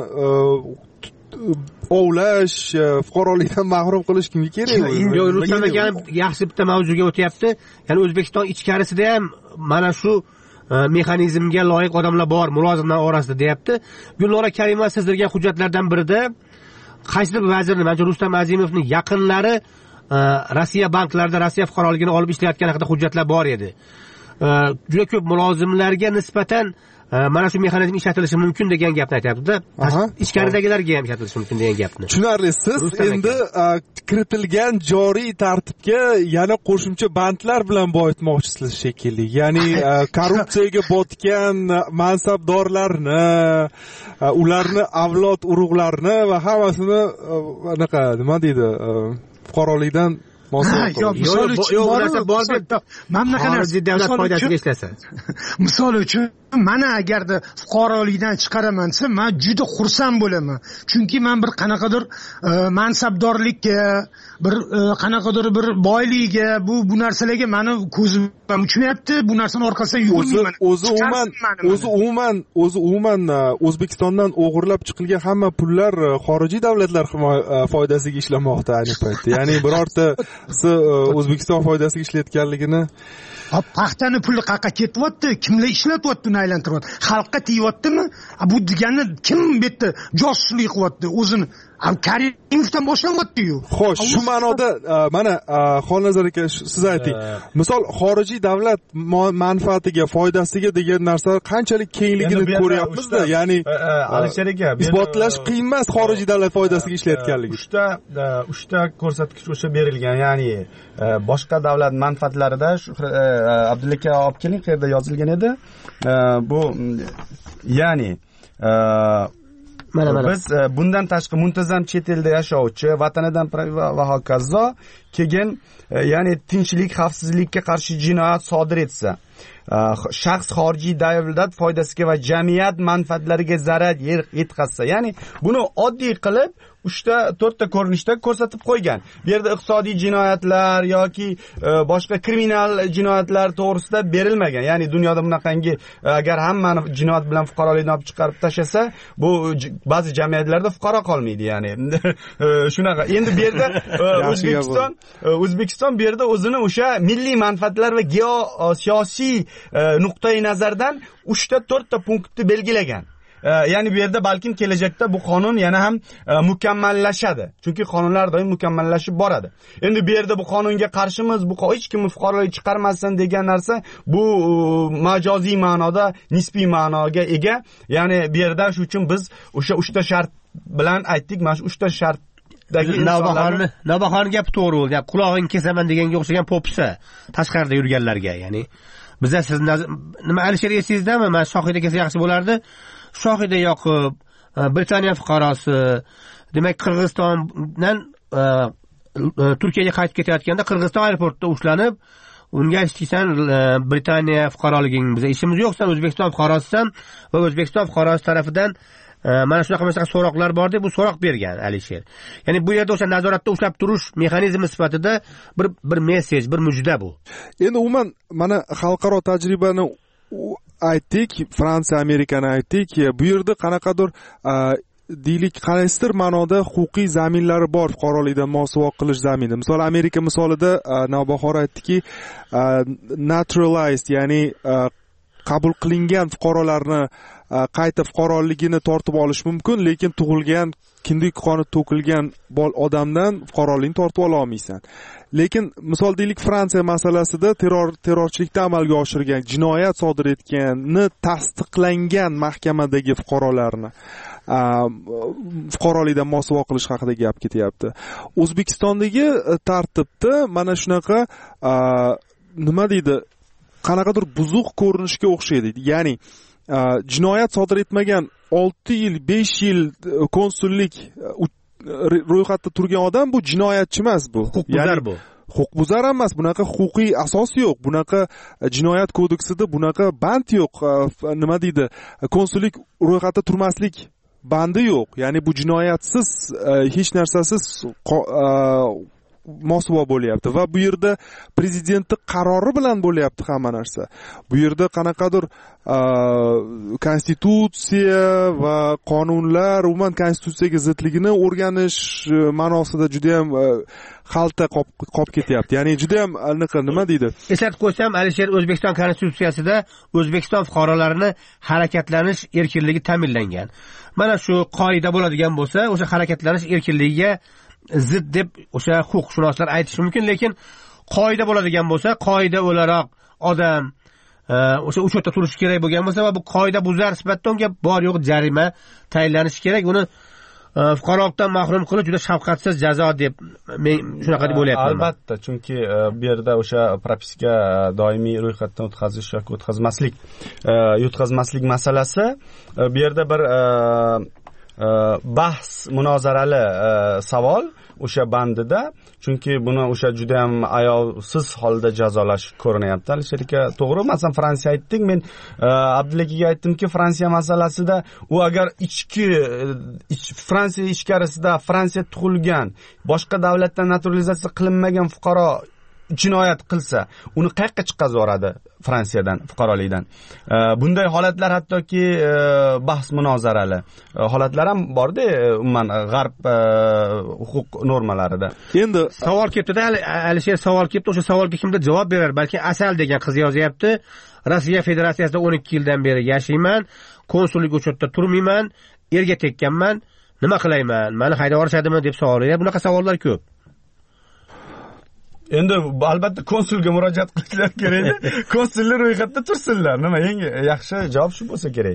ovlash, fuqarolikdan mahrum qilish kimga kerak? Yo'q, Rustam aka yaxshi bitta mavzuga o'tyapti. Ya'ni O'zbekiston ichkarisida ham mana shu mexanizmga loyiq odamlar bor, mulozimlar orasida deyapti. Gulnora Karimova sizdirgan hujjatlardan birida qaysidir vazirni, mana Rustam Azimovning yaqinlari Rossiya banklarida Rossiya fuqaroligini olib ishlayotgan haqida hujjatlar bor edi. Juda ko'p mulozimlarga nisbatan mana shu mexanizm ishlatilishi mumkin degan gapni aytyapti-da. Ichkaridagilarga ham ishlatilishi mumkin degan gapni. Tushunarli. Siz endi kiritilgan joriy tartibga yana qo'shimcha bandlar bilan boyitmoqchisiz shekilli. Ya'ni korrupsiyaga botgan mansabdorlarni, ularni avlod urug'larini va hammasini anaqa nima deydi, fuqarolikdan yo'q, misol uchun mana qanaqa davlat foydasiga ishlasa. Misol uchun mana agarda fuqarolikdan chiqaraman desa, men juda xursand bo'laman. Chunki men bir qanaqadir mansabdorlikka, bir qanaqadir bir boylikka, bu bu narsalarga meni ko'zim uchmayapti. Bu narsani orqasidan yugurmayman. O'zi umuman, o'zi umuman, o'zi umuman O'zbekistondan o'g'irlab chiqilgan hamma pullar xorijiy davlatlar foydasiga ishlamoqda ayni paytda. Ya'ni birorta O'zbekiston foydasiga ishlayotganligini, paxtani puli qayerga ketyapti, kimlar ishlatyapti, uni aylantiryapti, xalqqa tegyaptimi? Bu degani kim bu yerda josuslik qilyapti o'zini? Karimovdan boshlanyapti-yu. Xo'sh, shu ma'noda mana Xolnazar aka siz ayting. Misol xorijiy davlat manfaatiga, foydasiga degan narsa qanchalik kengligini ko'ryapmiz-da. Ya'ni Alisher aka, isbotlash qiyin emas xorijiy davlat foydasiga ishlayotganligi. uchta uchta ko'rsatkich o'sha berilgan, ya'ni boshqa davlat manfaatlarida Abdulla aka olib keling, qayerda yozilgan edi? Bu ya'ni Mana mana. Biz bundan tashqi muntazam chet elda yashovchi, vatanidan va hokazo, keyin ya'ni tinchlik, xavfsizlikka qarshi jinoyat sodir etsa, shaxs xorijiy davlat foydasiga va jamiyat manfaatlariga zarar yetkazsa, ya'ni buni oddiy qilib uchta to'rtta ko'rinishda ko'rsatib qo'ygan. Bu yerda iqtisodiy jinoyatlar yoki boshqa kriminal jinoyatlar to'g'risida berilmagan. Ya'ni dunyoda bunaqangi agar hammani jinoyat bilan fuqarolikdan olib chiqarib tashlasa, bu ba'zi jamiyatlarda fuqaro qolmaydi, ya'ni. Shunaqa. Endi bu yerda O'zbekiston O'zbekiston bu yerda o'zini o'sha milliy manfaatlar va geosiyosiy nuqtai nazardan uchta to'rtta punktni belgilagan. Ya'ni bu yerda balkim kelajakda bu qonun yana ham mukammallashadi. Chunki qonunlar doim mukammallashib boradi. Endi bu yerda bu qonunga qarshimiz, bu hech kimni fuqarolik chiqarmasin degan narsa bu majoziy ma'noda, nisbiy ma'noga ega. Ya'ni bu yerda shu uchun biz o'sha uchta shart bilan aytdik, mana shu uchta shart Navbahorni, Navbahorning gapi to'g'ri bo'ldi. Gap qulog'ingni kesaman deganga o'xshagan popsa tashqarida yurganlarga, ya'ni bizda siz nima Alisher esingizdami? Men Shohida kelsa yaxshi bo'lardi. Shohida yoqib, Britaniya fuqarosi, demak Qirg'izistondan Turkiyaga qaytib ketayotganda Qirg'iziston aeroportida ushlanib, unga aytishsan Britaniya fuqaroliging bizga ishimiz yo'q, sen O'zbekiston fuqarosisan va O'zbekiston fuqarosi tarafidan mana shunaqa mana shunaqa so'roqlar bor deb bu so'roq bergan Alisher. Ya'ni bu yerda o'sha nazoratda ushlab turish mexanizmi sifatida bir bir mesej, bir mujda bu. Endi umuman mana xalqaro tajribani aytdik, Fransiya, Amerikani aytdik. Bu yerda qanaqadir deylik qaysidir ma'noda huquqiy zaminlari bor fuqarolikdan mosuvo qilish zamini. Misol Amerika misolida Navbahor aytdiki, naturalized, ya'ni qabul qilingan fuqarolarni qayta fuqaroligini tortib olish mumkin, lekin tug'ilgan, kindik qoni to'kilgan bol odamdan fuqarolikni tortib ola olmaysan. Lekin misol deylik Fransiya masalasida terror terrorchilikda amalga oshirgan, jinoyat sodir etganini tasdiqlangan mahkamadagi fuqarolarni fuqarolikdan mosuvo qilish haqida gap ketyapti. O'zbekistondagi tartibda mana shunaqa nima deydi, qanaqadir buzuq ko'rinishga o'xshaydi. Ya'ni jinoyat sodir etmagan olti yil, besh yil konsullik ro'yxatda turgan odam bu jinoyatchi emas, bu huquqbuzar, bu huquqbuzar emas, bunaqa huquqiy asos yo'q, bunaqa jinoyat kodeksida bunaqa band yo'q, nima deydi, konsullik ro'yxatda turmaslik bandi yo'q, ya'ni bu jinoyatsiz, hech narsasiz mosuvo bo'lyapti va bu yerda prezidentni qarori bilan bo'lyapti hamma narsa. Bu yerda qanaqadir konstitutsiya va qonunlar, umuman konstitutsiyaga zidligini o'rganish ma'nosida juda ham xalta qolib ketyapti. Ya'ni juda ham aniq, nima deydi? Eslatib qo'ysam, Alisher, O'zbekiston konstitutsiyasida O'zbekiston fuqarolarini harakatlanish erkinligi ta'minlangan. Mana shu qoida bo'ladigan bo'lsa, o'sha harakatlanish erkinligiga zid deb o'sha huquqshunoslar aytishi mumkin, lekin qoida bo'ladigan bo'lsa, qoida o'laroq odam o'sha uch yerda turishi kerak bo'lgan bo'lsa va bu qoida buzar sifatida unga bor yo'q jarima tayinlanishi kerak. Uni fuqarolikdan mahrum qilish juda shafqatsiz jazo deb men shunaqa deb o'ylayapman. Albatta, chunki bu yerda o'sha propiska doimiy ro'yxatdan o'tkazish yoki o'tkazmaslik o'tkazmaslik masalasi bu yerda bir bahs munozarali savol o'sha bandida, chunki buni o'sha juda ham ayovsiz holda jazolash ko'rinyapti. Alisher aka, to'g'ri. Masalan, Fransiya aytdik. Men Abdullaga aytdimki, Fransiya masalasida u agar ichki Fransiya ichkarisida Fransiya tug'ilgan, boshqa davlatdan naturalizatsiya qilinmagan fuqaro jinoyat qilsa, uni qayerga chiqazib yuboradi Fransiyadan, fuqarolikdan? Bunday holatlar hattoki bahs munozarali holatlar ham bor-da, umuman g'arb huquq normalarida. Endi savol kelibdi-da, Alisher savol kelibdi. O'sha savolga kimdir javob berar? Balki Asal degan qiz yozyapti. Rossiya Federatsiyasida o'n ikki yildan beri yashayman, konsullik uchetda turmayman, erga tekkanman, nima qilayman? Meni haydab yuborishadimi deb savol beradi. Bunaqa savollar ko'p. Endi albatta konsulga murojaat qilishlar kerak. Konsullar ro'yxatda tursinlar. Nima eng yaxshi javob shu bo'lsa kerak.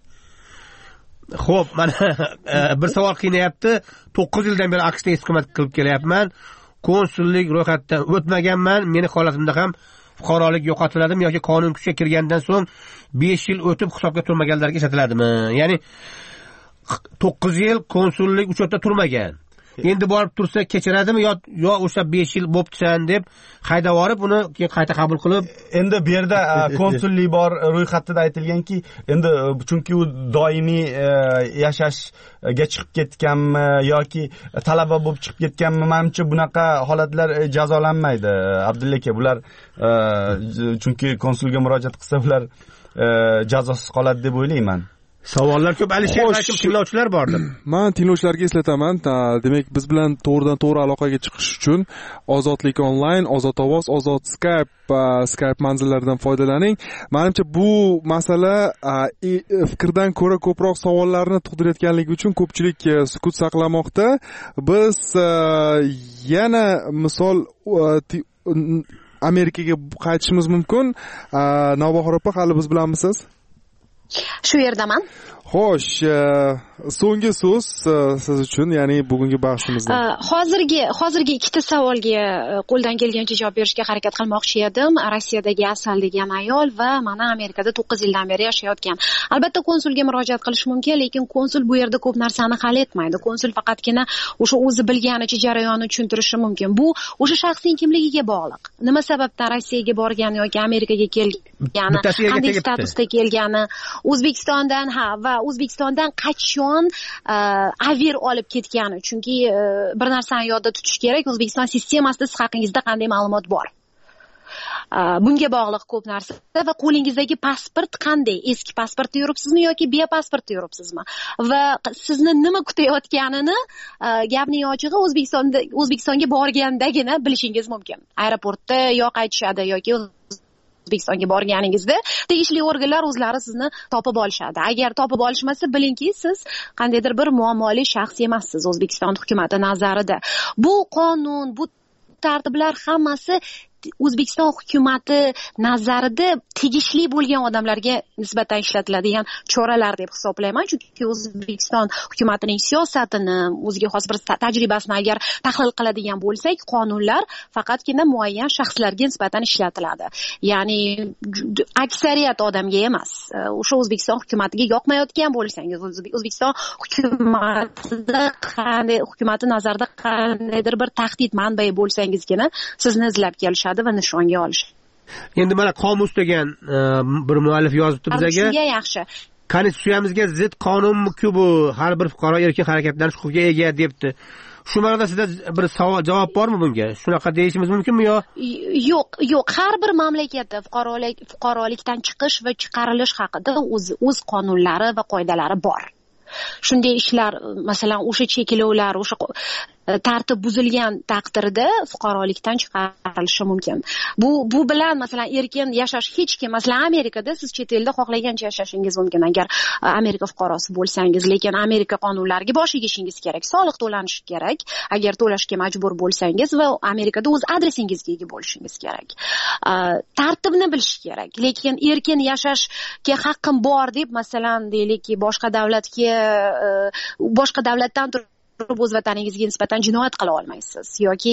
Xo'p, mana bir savol qiynayapti. to'qqiz yildan beri AQShda istiqomat qilib kelyapman. Konsullik ro'yxatdan o'tmaganman. Meni holatimda ham fuqarolik yo'qotiladimi yoki qonun kuchga kirgandan so'ng besh yil o'tib hisobga turmaganlarga ishlatiladimi? Ya'ni to'qqiz yil konsullik uchetda turmagan. Endi borib tursa kechiradimi yo yo o'sha besh yil bo'ptisan deb haydab yuborib uni keyin qayta qabul qilib, endi bu yerda konsullik bor ro'yxatida aytilganki, endi chunki u doimiy yashashga chiqib ketganmi yoki talaba bo'lib chiqib ketganmi, menimcha bunaqa holatlar jazolanmaydi. Abdulla aka, bular chunki konsulga murojaat qilsa ular jazosiz qoladi deb o'ylayman. Savollar ko'p. Alisher, balki tinglovchilar bordir. Men tinglovchilarga eslataman, demak biz bilan to'g'ridan to'g'ri aloqaga chiqish uchun Ozodlik onlayn, Ozod ovoz, Ozod Skype, Skype manzillaridan foydalaning. Menimcha bu masala fikrdan ko'ra ko'proq savollarni tug'dirayotganligi uchun ko'pchilik sukut saqlamoqda. Biz yana misol Amerikaga qaytishimiz mumkin. Navbahor opa, hali biz bilanmisiz? Shu yerdaman. Xo'sh, so'nggi so'z siz uchun, ya'ni bugungi bahsimizda. Hozirgi hozirgi ikkita savolga qo'ldan kelgancha javob berishga harakat qilmoqchi edim. Rossiyadagi Asal degan ayol va mana Amerikada to'qqiz yildan beri yashayotgan. Albatta konsulga murojaat qilish mumkin, lekin konsul bu yerda ko'p narsani hal etmaydi. Konsul faqatgina o'sha o'zi bilganicha jarayonni tushuntirishi mumkin. Bu o'sha shaxsiy kimligiga bog'liq. Nima sababdan Rossiyaga borgan yoki Amerikaga kelgani, qanday statusda kelgani, O'zbekistondan ha va O'zbekistondan qachon aver olib ketgani. Chunki bir narsani yodda tutish kerak, O'zbekiston sistemasida siz haqingizda qanday ma'lumot bor. Bunga bog'liq ko'p narsa va qo'lingizdagi pasport qanday? Eski pasportda yuribsizmi yoki biopasportda yuribsizmi? Va sizni nima kutayotganini gapning ochig'i O'zbekistonda O'zbekistonga borgandagina bilishingiz mumkin. Aeroportda yo qaytishadi yoki O'zbekistonga borganingizda tegishli organlar o'zlari sizni topib olishadi. Agar topib olishmasa, bilingki, siz qandaydir bir muammoli shaxs emassiz O'zbekiston hukumati nazarida. Bu qonun, bu tartiblar hammasi O'zbekiston hukumati nazarida tegishli bo'lgan odamlarga nisbatan ishlatiladigan choralar deb hisoblayman. Chunki O'zbekiston hukumatining siyosatini, o'ziga xos bir tajribasini agar tahlil qiladigan bo'lsak, qonunlar faqatgina muayyan shaxslarga nisbatan ishlatiladi. Ya'ni aksariyat odamga emas. O'sha O'zbekiston hukumatiga yoqmayotgan bo'lsangiz, O'zbekiston hukumatida qanday hukumati nazarida qandaydir bir tahdid manbai bo'lsangizgina sizni izlab kelishadi va nishonga olishadi. Endi mana qomus degan bir muallif yozibdi bizga. Yaxshi. Konstitutsiyamizga zid qonunmi-ku bu, har bir fuqaro erkin harakatlanish huquqiga ega debdi. Shu ma'noda sizda bir savol javob bormi bunga? Shunaqa deyishimiz mumkinmi yo? Yo'q, yo'q. Har bir mamlakatda fuqarolik fuqarolikdan chiqish va chiqarilish haqida o'z o'z qonunlari va qoidalari bor. Shunday ishlar, masalan, o'sha cheklovlar, o'sha tartib buzilgan taqdirda fuqarolikdan chiqarilishi mumkin. Bu bu bilan masalan erkin yashash hech kim, masalan Amerikada siz chet elda xohlagancha yashashingiz mumkin agar Amerika fuqarosi bo'lsangiz, lekin Amerika qonunlariga bosh egishingiz kerak, soliq to'lanishi kerak, agar to'lashga majbur bo'lsangiz va Amerikada o'z adresingizga ega bo'lishingiz kerak. Tartibni bilish kerak. Lekin erkin yashashga haqqim bor deb masalan deylikki boshqa davlatga boshqa davlatdan o'z vataningizga nisbatan jinoyat qila olmaysiz yoki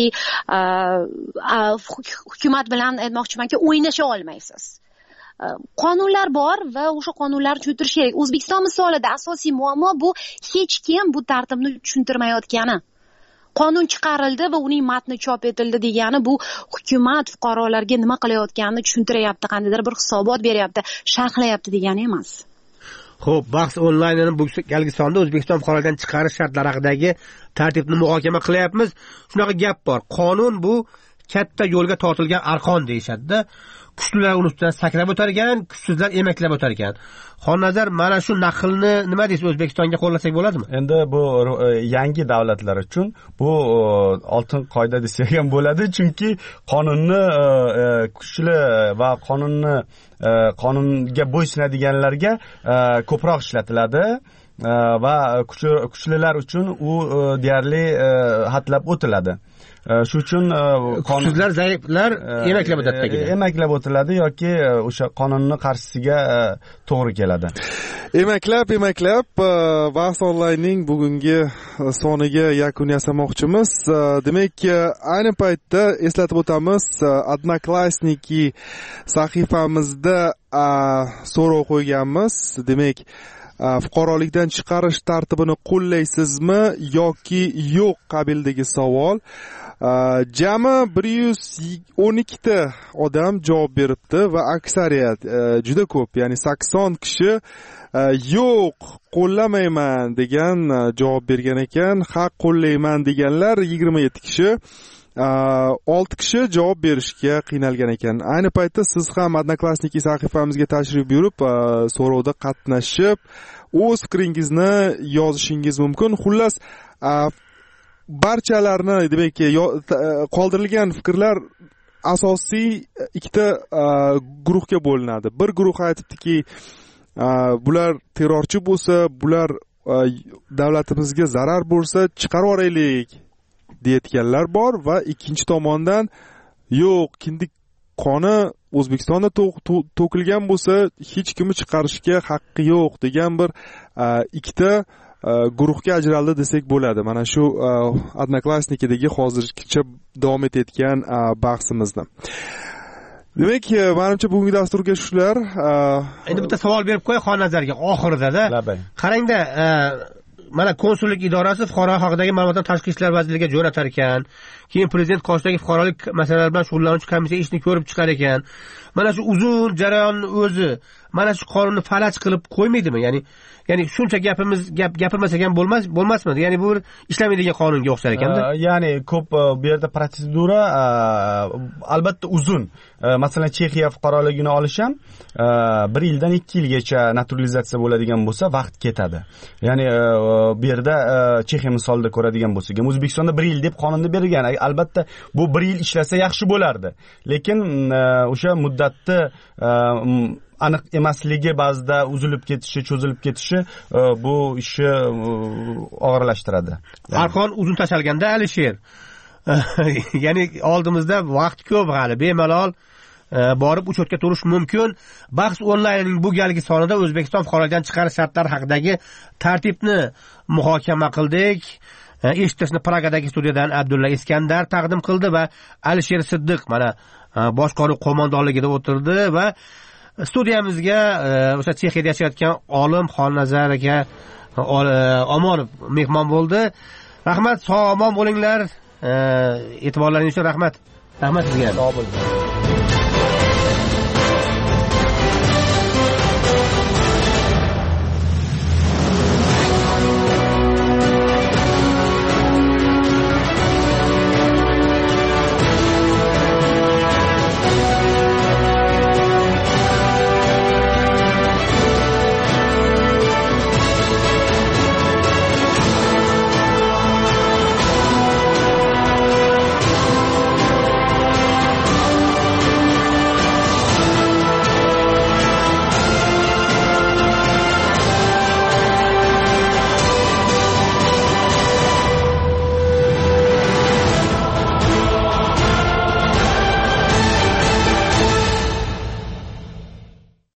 hukumat bilan aytmoqchimanki o'ynasha olmaysiz. Qonunlar bor va o'sha qonunlarni tushuntirish kerak. O'zbekiston misolida asosiy muammo bu hech kim bu tartibni tushuntirmayotgani. Qonun chiqarildi va uning matni chop etildi degani bu hukumat fuqarolarga nima qilayotganini tushuntiryapti, qandaydir bir hisobot beryapti, sharhlayapti degani emas. Xo'p, bahs onlaynini bu galgi sonda O'zbekiston fuqarolardan chiqarish shartlari haqidagi tartibni muhokama qilyapmiz. Shunaqa gap bor. Qonun bu katta yo'lga tortilgan arqon deyishadi-da. Kuchlilar uni ustidan sakrab o'targan, kuchsizlar emaklab o'targan. Xonnazar, mana shu naqlni nima deysiz, O'zbekistonga qo'llasak bo'ladimi? Endi bu yangi davlatlar uchun bu oltin qoida desak ham bo'ladi, chunki qonunni kuchli va qonunni qonunga bo'ysunadiganlarga ko'proq ishlatiladi va kuchlilar uchun u deyarli hadlab o'tiladi. Shu uchun kuchsizlar, zaiflar emaklab o'tadi. Emaklab o'tiladi yoki o'sha qonunning qarshisiga to'g'ri keladi. Emaklab, emaklab bahs onlaynning bugungi soniga yakun yasamoqchimiz. Demak, ayni paytda eslatib o'tamiz, Odnoklassniki sahifamizda so'rov qo'yganmiz. Demak, fuqarolikdan chiqarish tartibini qo'llaysizmi yoki yo'q qabildagi savol. Jami bir yuz o'n ikkita odam javob beribdi va aksariyat juda ko'p, ya'ni sakson kishi yo'q, qo'llamayman degan javob bergan ekan. Ha, qo'llayman deganlar yigirma yetti kishi. olti kishi javob berishga qiynalgan ekan. Ayni paytda siz ham Odnoklassniki sahifamizga tashrif buyurib, so'rovda qatnashib, o'z fikringizni yozishingiz mumkin. Xullas, barchalarni, demak, qoldirilgan fikrlar asosiy ikkita guruhga bo'linadi. Bir guruh aytibdiki, bular terrorchi bo'lsa, bular davlatimizga zarar bo'lsa, chiqarib yuboraylik deyotganlar bor va ikkinchi tomondan yo'q, kindik qoni O'zbekistonda to'kilgan bo'lsa, hech kimni chiqarishga haqqi yo'q degan bir ikkita guruhga ajraldi desak bo'ladi. Mana shu Odnoklassnikidagi hozirgacha davom etayotgan bahsimizni. Demak, menimcha bugungi dasturga shular. Endi bitta savol berib qo'y Xonnazarga oxirida-da. Qarangda, mana konsullik idorasi fuqaro haqidagi ma'lumotlarni Tashqi ishlar vazirligiga jo'natar ekan. Keyin prezident qoshidagi fuqarolik masalalari bilan shug'ullanuvchi komissiya ishni ko'rib chiqar ekan. Mana shu uzun jarayonni o'zi mana shu qonunni falaj qilib qo'ymaydimi? Ya'ni ya'ni shuncha gapimiz gap gapirmasak ham bo'lmas bo'lmasmidi? Ya'ni bu ishlamaydigan qonunga o'xshar ekanda. Ya'ni ko'p bu yerda protsedura albatta uzun. Masalan, Chexiya fuqaroligini olish ham bir yildan ikki yilgacha naturalizatsiya bo'ladigan bo'lsa, vaqt ketadi. Ya'ni bu yerda Chexiya misolida ko'radigan bo'lsak, O'zbekistonda bir yil deb qonunda berilgan. Albatta bu bir yil ishlasa yaxshi bo'lardi. Lekin o'sha muddatni aniq emasligi, ba'zida uzilib ketishi, cho'zilib ketishi bu ishni og'irlashtiradi. Arqon uzun tashalganda Alisher. ya'ni oldimizda vaqt ko'p hali bemalol borib uchotga turish mumkin. Bahs onlaynning bu galgi sonida O'zbekiston fuqarolikdan chiqarish shartlari haqidagi tartibni muhokama qildik. Eshitishni Pragadagi studiyadan Abdulla Iskandar taqdim qildi va Alisher Siddiq mana boshqaruv qo'mondonligida o'tirdi va studiyamizga o'sha Chexiyada yashayotgan olim Xonnazar aka Omonov mehmon bo'ldi. Rahmat, sog' omon bo'linglar. E'tiborlaringiz uchun rahmat. Rahmat sizga. Sog' bo'ling.